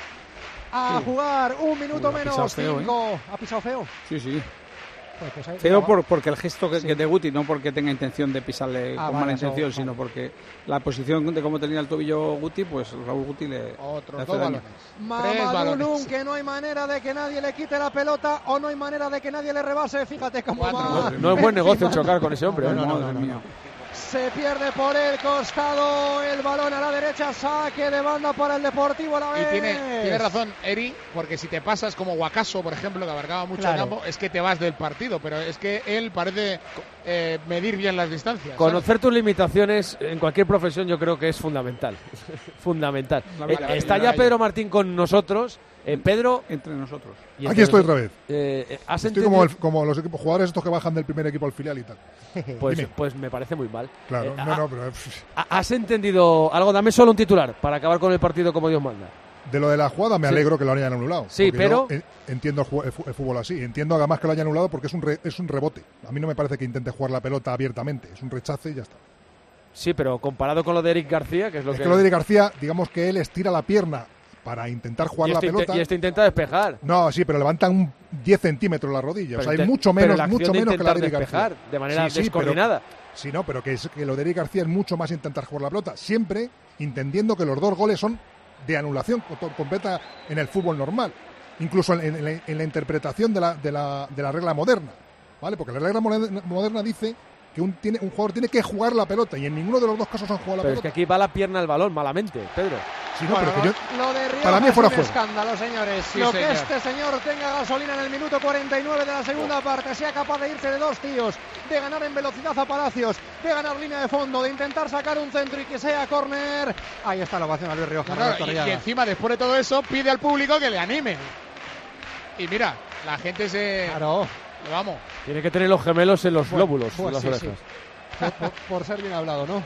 A sí. jugar, un minuto Uy, menos, feo, cinco. ¿Eh? ¿Ha pisado feo? Sí, sí. Pues, pues ahí, feo por, porque el gesto que, sí. que de Guti, no porque tenga intención de pisarle ah, con vale, mala intención, eso, sino vale. porque la posición de cómo tenía el tobillo Guti, pues Raúl Guti le, Otros le dos daño. balones. Mamadou Loum, que no hay manera de que nadie le quite la pelota o no hay manera de que nadie le rebase. Fíjate cómo va. No, no es buen negocio chocar con ese hombre. No, no, no, no, no, no. Se pierde por el costado, el balón a la derecha, saque de banda para el Deportivo Alavés. Y tiene, tiene razón Eri, porque si te pasas como Guacaso, por ejemplo, que abarcaba mucho claro. campo, es que te vas del partido, pero es que él parece eh, medir bien las distancias. Conocer ¿sabes? tus limitaciones en cualquier profesión yo creo que es fundamental. fundamental. Vale, vale, Está ya Pedro Martín con nosotros. Eh, Pedro, entre nosotros. Aquí entre estoy otra vez. Eh, ¿has estoy como, el, como los equipos, jugadores estos que bajan del primer equipo al filial y tal. Pues, pues me parece muy mal. Claro, eh, no, a, no, pero... ¿Has entendido algo? Dame solo un titular para acabar con el partido como Dios manda. De lo de la jugada me sí. alegro que lo hayan anulado. Sí, pero... Entiendo el fútbol así. Entiendo además que lo hayan anulado porque es un, re, es un rebote. A mí no me parece que intente jugar la pelota abiertamente. Es un rechace y ya está. Sí, pero comparado con lo de Eric García, que es lo es que... que lo de Eric García, digamos que él estira la pierna para intentar jugar y la este pelota. Y este intenta despejar. No, sí, pero levantan un diez centímetros la rodilla. Pero o sea, hay mucho menos, la mucho menos que la de Eric despejar, García. De manera sí, sí, descoordinada. Pero, sí, no, pero que, es, que lo de Eric García es mucho más intentar jugar la pelota. Siempre entendiendo que los dos goles son de anulación completa en el fútbol normal. Incluso en, en, la, en la interpretación de la, de, la, de la regla moderna. ¿Vale? Porque la regla moderna dice que un, tiene, un jugador tiene que jugar la pelota y en ninguno de los dos casos han jugado la pero pelota. Pero es que aquí va la pierna al balón malamente, Pedro. Sí, no, bueno, pero que yo, lo de Rioja para mí fuera es un fuera. escándalo, señores. Sí, lo señor. que este señor tenga gasolina en el minuto cuarenta y nueve de la segunda parte, sea capaz de irse de dos tíos, de ganar en velocidad a Palacios, de ganar línea de fondo, de intentar sacar un centro y que sea córner. Ahí está la ovación a Luis Rioja. No, no, y, y encima, después de todo eso, pide al público que le anime. Y mira, la gente se... Claro. Vamos. Tiene que tener los gemelos en los Pues, lóbulos pues de las sí, orejas. sí. Por, por ser bien hablado, ¿no?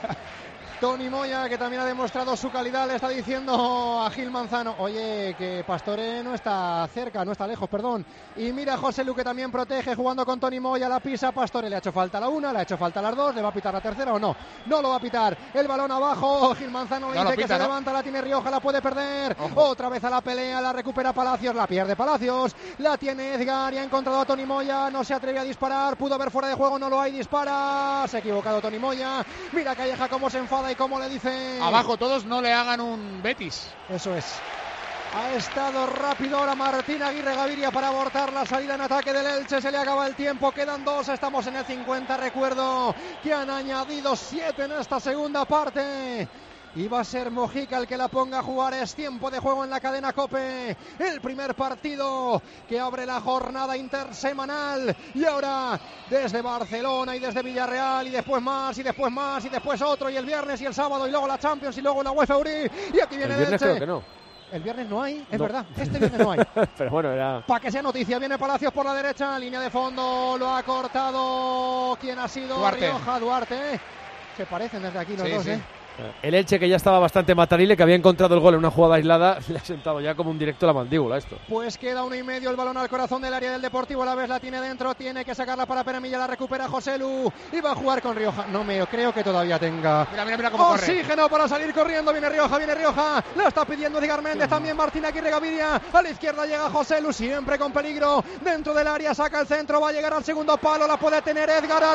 Tony Moya, que también ha demostrado su calidad, le está diciendo a Gil Manzano, oye, que Pastore no está cerca, no está lejos, perdón. Y mira a José Lu, que también protege, jugando con Tony Moya, la pisa Pastore, le ha hecho falta la una, le ha hecho falta las dos, ¿le va a pitar la tercera o no? No lo va a pitar, el balón abajo, Gil Manzano le no dice pita, que se ¿no? levanta, la tiene Rioja, la puede perder. Ojo. Otra vez a la pelea, la recupera Palacios, la pierde Palacios, la tiene Edgar y ha encontrado a Tony Moya, no se atreve a disparar, pudo haber fuera de juego, no lo hay, dispara, se ha equivocado Tony Moya, mira Calleja cómo se enfada y cómo le dice... Abajo todos, no le hagan un Betis. Eso es. Ha estado rápido ahora Martín Aguirre Gaviria para abortar la salida en ataque del Elche. Se le acaba el tiempo, quedan dos, estamos en el cincuenta. Recuerdo que han añadido siete en esta segunda parte. Y va a ser Mojica el que la ponga a jugar. Es tiempo de juego en la cadena COPE. El primer partido que abre la jornada intersemanal. Y ahora desde Barcelona y desde Villarreal. Y después más, y después más, y después otro. Y el viernes y el sábado. Y luego la Champions y luego la UEFA Uri. Y aquí viene el viernes el Elche. creo que no. El viernes no hay, es no. verdad. Este viernes no hay. Pero bueno, era... Para que sea noticia, viene Palacios por la derecha. Línea de fondo, lo ha cortado. ¿Quién ha sido? Duarte. Rioja, Duarte. Se parecen desde aquí los Sí, dos, sí. ¿eh? El Elche, que ya estaba bastante matarile, que había encontrado el gol en una jugada aislada, le ha sentado ya como un directo a la mandíbula esto. Pues queda uno y medio, el balón al corazón del área del Deportivo a la vez la tiene dentro, tiene que sacarla para Peremilla, la recupera José Lu y va a jugar con Rioja. No me creo que todavía tenga Mira, mira, mira cómo corre. oxígeno para salir corriendo. Viene Rioja, viene Rioja, la está pidiendo Edgar Méndez, también Martín Aguirre Gaviria. A la izquierda llega José Lu, siempre con peligro dentro del área, saca el centro, va a llegar al segundo palo, la puede tener Edgar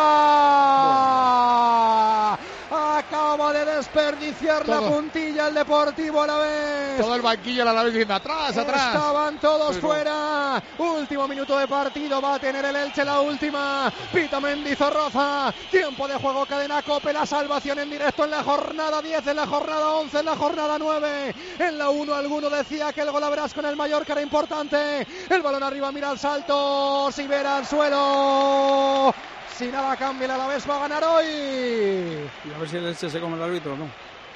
arriba. Acaba de desperdiciar la Todo. puntilla el Deportivo a la vez. Todo el banquillo a la vez diciendo atrás, atrás. Estaban todos Pero... fuera. Último minuto de partido. Va a tener el Elche la última. Pita Mendizorroza. Tiempo de juego, cadena COPE. La salvación en directo en la jornada diez, en la jornada once, en la jornada nueve. En la uno alguno decía que el gol a verás con el Mallorca era importante. El balón arriba, mira el salto. Sibera al suelo. Si nada cambia, el Alavés va a ganar hoy. Y a ver si el Elche se come el árbitro o no.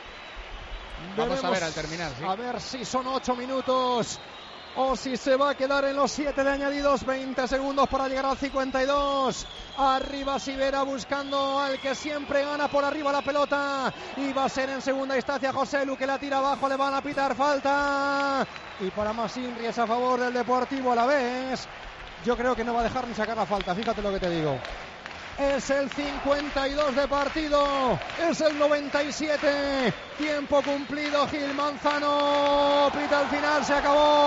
Vamos Veremos a ver al terminar, sí. A ver si son ocho minutos o si se va a quedar en los siete de añadidos. Veinte segundos para llegar al cincuenta y dos. Arriba Sibera buscando al que siempre gana por arriba la pelota. Y va a ser en segunda instancia José Lu, que la tira abajo. Le van a pitar falta. Y para más Inri es a favor del Deportivo a la vez. Yo creo que no va a dejar ni sacar la falta. Fíjate lo que te digo. Es el cincuenta y dos de partido, es el noventa y siete, tiempo cumplido. Gil Manzano pita al final, se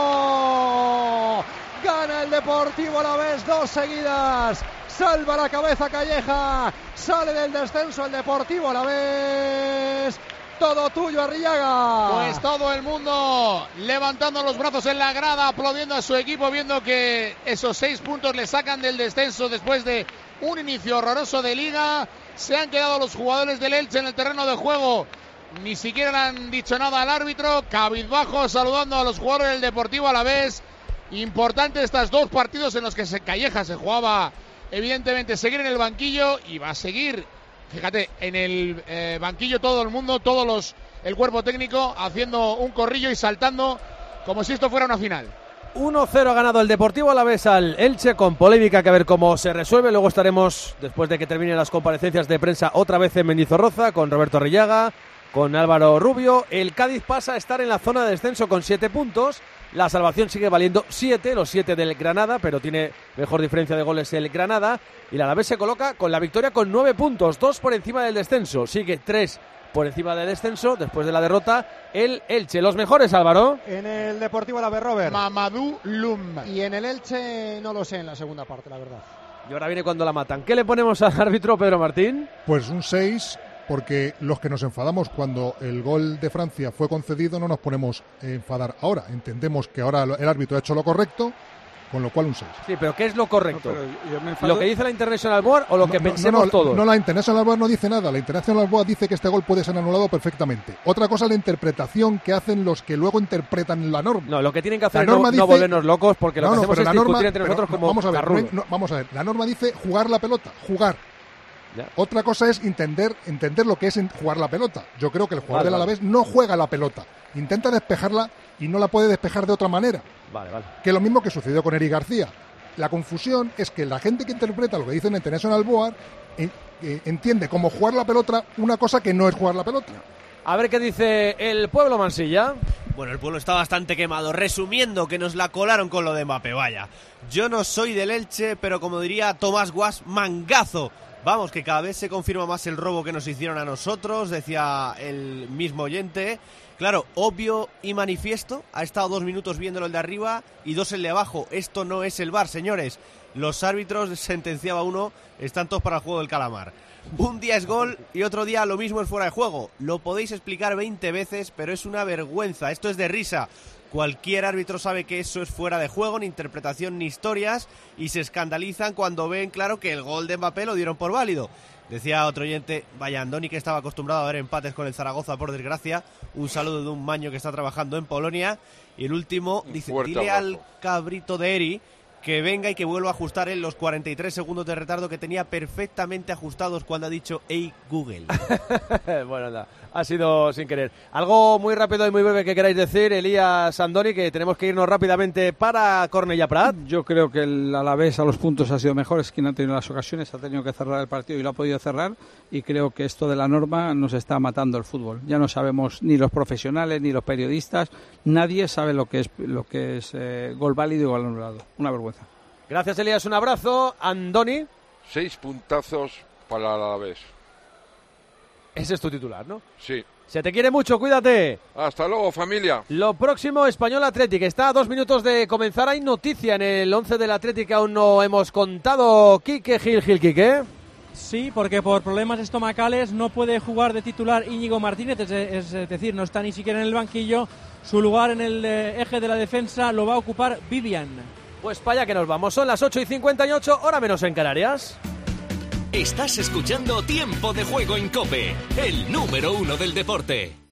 acabó. Gana el Deportivo a la vez, dos seguidas. Salva la cabeza Calleja, sale del descenso el Deportivo a la vez. Todo tuyo, Arriaga. Pues todo el mundo levantando los brazos en la grada, aplaudiendo a su equipo, viendo que esos seis puntos le sacan del descenso después de un inicio horroroso de liga. Se han quedado los jugadores del Elche en el terreno de juego. Ni siquiera le han dicho nada al árbitro. Cabizbajo saludando a los jugadores del Deportivo a la vez. Importante estos dos partidos en los que se Calleja se jugaba, evidentemente, seguir en el banquillo y va a seguir. Fíjate, en el eh, banquillo todo el mundo, todos los el cuerpo técnico haciendo un corrillo y saltando como si esto fuera una final. uno cero ha ganado el Deportivo Alavés al Elche, con polémica que a ver cómo se resuelve. Luego estaremos, después de que terminen las comparecencias de prensa, otra vez en Mendizorroza con Roberto Arrillaga, con Álvaro Rubio. El Cádiz pasa a estar en la zona de descenso con siete puntos. La salvación sigue valiendo siete, los siete del Granada, pero tiene mejor diferencia de goles el Granada. Y el Alavés se coloca con la victoria con nueve puntos, dos por encima del descenso. Sigue tres por encima del descenso, después de la derrota, el Elche. Los mejores, Álvaro. En el Deportivo Alavés, Robert. Mamadou Lum. Y en el Elche no lo sé en la segunda parte, la verdad. Y ahora viene cuando la matan. ¿Qué le ponemos al árbitro, Pedro Martín? Pues un seis, porque los que nos enfadamos cuando el gol de Francia fue concedido no nos ponemos a enfadar ahora. Entendemos que ahora el árbitro ha hecho lo correcto con lo cual un seis. Sí, pero ¿qué es lo correcto? No, yo me enfado... ¿Lo que dice la International Board o lo que no, pensemos no, no, todos? No, la International Board no dice nada. La International Board dice que este gol puede ser anulado perfectamente. Otra cosa es la interpretación que hacen los que luego interpretan la norma. No, lo que tienen que hacer es no, dice... no volvernos locos, porque lo no, que no, hacemos es la discutir norma, entre nosotros pero, como vamos a ver, garrulos. no, vamos a ver, la norma dice jugar la pelota, jugar. Ya. Otra cosa es entender, entender lo que es jugar la pelota. Yo creo que el jugador vale, del Alavés no juega la pelota. Intenta despejarla y no la puede despejar de otra manera. Vale, vale. Que es lo mismo que sucedió con Eric García. La confusión es que la gente que interpreta lo que dice en International Board eh, eh, entiende como jugar la pelota una cosa que no es jugar la pelota. A ver qué dice el pueblo, Mansilla. Bueno, el pueblo está bastante quemado. Resumiendo, que nos la colaron con lo de Mbappé, vaya. Yo no soy del Elche, pero como diría Tomás Guas, mangazo. Vamos, que cada vez se confirma más el robo que nos hicieron a nosotros, decía el mismo oyente. Claro, obvio y manifiesto, ha estado dos minutos viéndolo el de arriba y dos el de abajo. Esto no es el V A R, señores. Los árbitros, sentenciaba uno, están todos para el juego del calamar. Un día es gol y otro día lo mismo es fuera de juego. Lo podéis explicar veinte veces, pero es una vergüenza. Esto es de risa. Cualquier árbitro sabe que eso es fuera de juego, ni interpretación ni historias, y se escandalizan cuando ven claro que el gol de Mbappé lo dieron por válido. Decía otro oyente, vaya Andoni, que estaba acostumbrado a ver empates con el Zaragoza, por desgracia. Un saludo de un maño que está trabajando en Polonia. Y el último, dice, dile al cabrito de Eri que venga y que vuelva a ajustar en los cuarenta y tres segundos de retardo que tenía perfectamente ajustados cuando ha dicho "Hey Google". Bueno, nada, ha sido sin querer. Algo muy rápido y muy breve que queráis decir, Elías Andoni, que tenemos que irnos rápidamente para Cornellà Prat. Yo creo que el Alavés a los puntos ha sido mejor, es quien ha tenido las ocasiones, ha tenido que cerrar el partido y lo ha podido cerrar, y creo que esto de la norma nos está matando el fútbol. Ya no sabemos ni los profesionales ni los periodistas, nadie sabe lo que es lo que es eh, gol válido y gol anulado. Una vergüenza. Gracias, Elías, un abrazo. Andoni. Seis puntazos para el Alavés. Ese es tu titular, ¿no? Sí. Se te quiere mucho, cuídate. Hasta luego, familia. Lo próximo, Español Athletic. Está a dos minutos de comenzar. Hay noticia en el once del Athletic que aún no hemos contado. Quique Gil, Gil, Quique. Sí, porque por problemas estomacales no puede jugar de titular Íñigo Martínez, es, es decir, no está ni siquiera en el banquillo. Su lugar en el eh, eje de la defensa lo va a ocupar Vivian. Pues para allá que nos vamos. Son las ocho y cincuenta y ocho, hora menos en Canarias. Estás escuchando Tiempo de Juego en COPE, el número uno del deporte.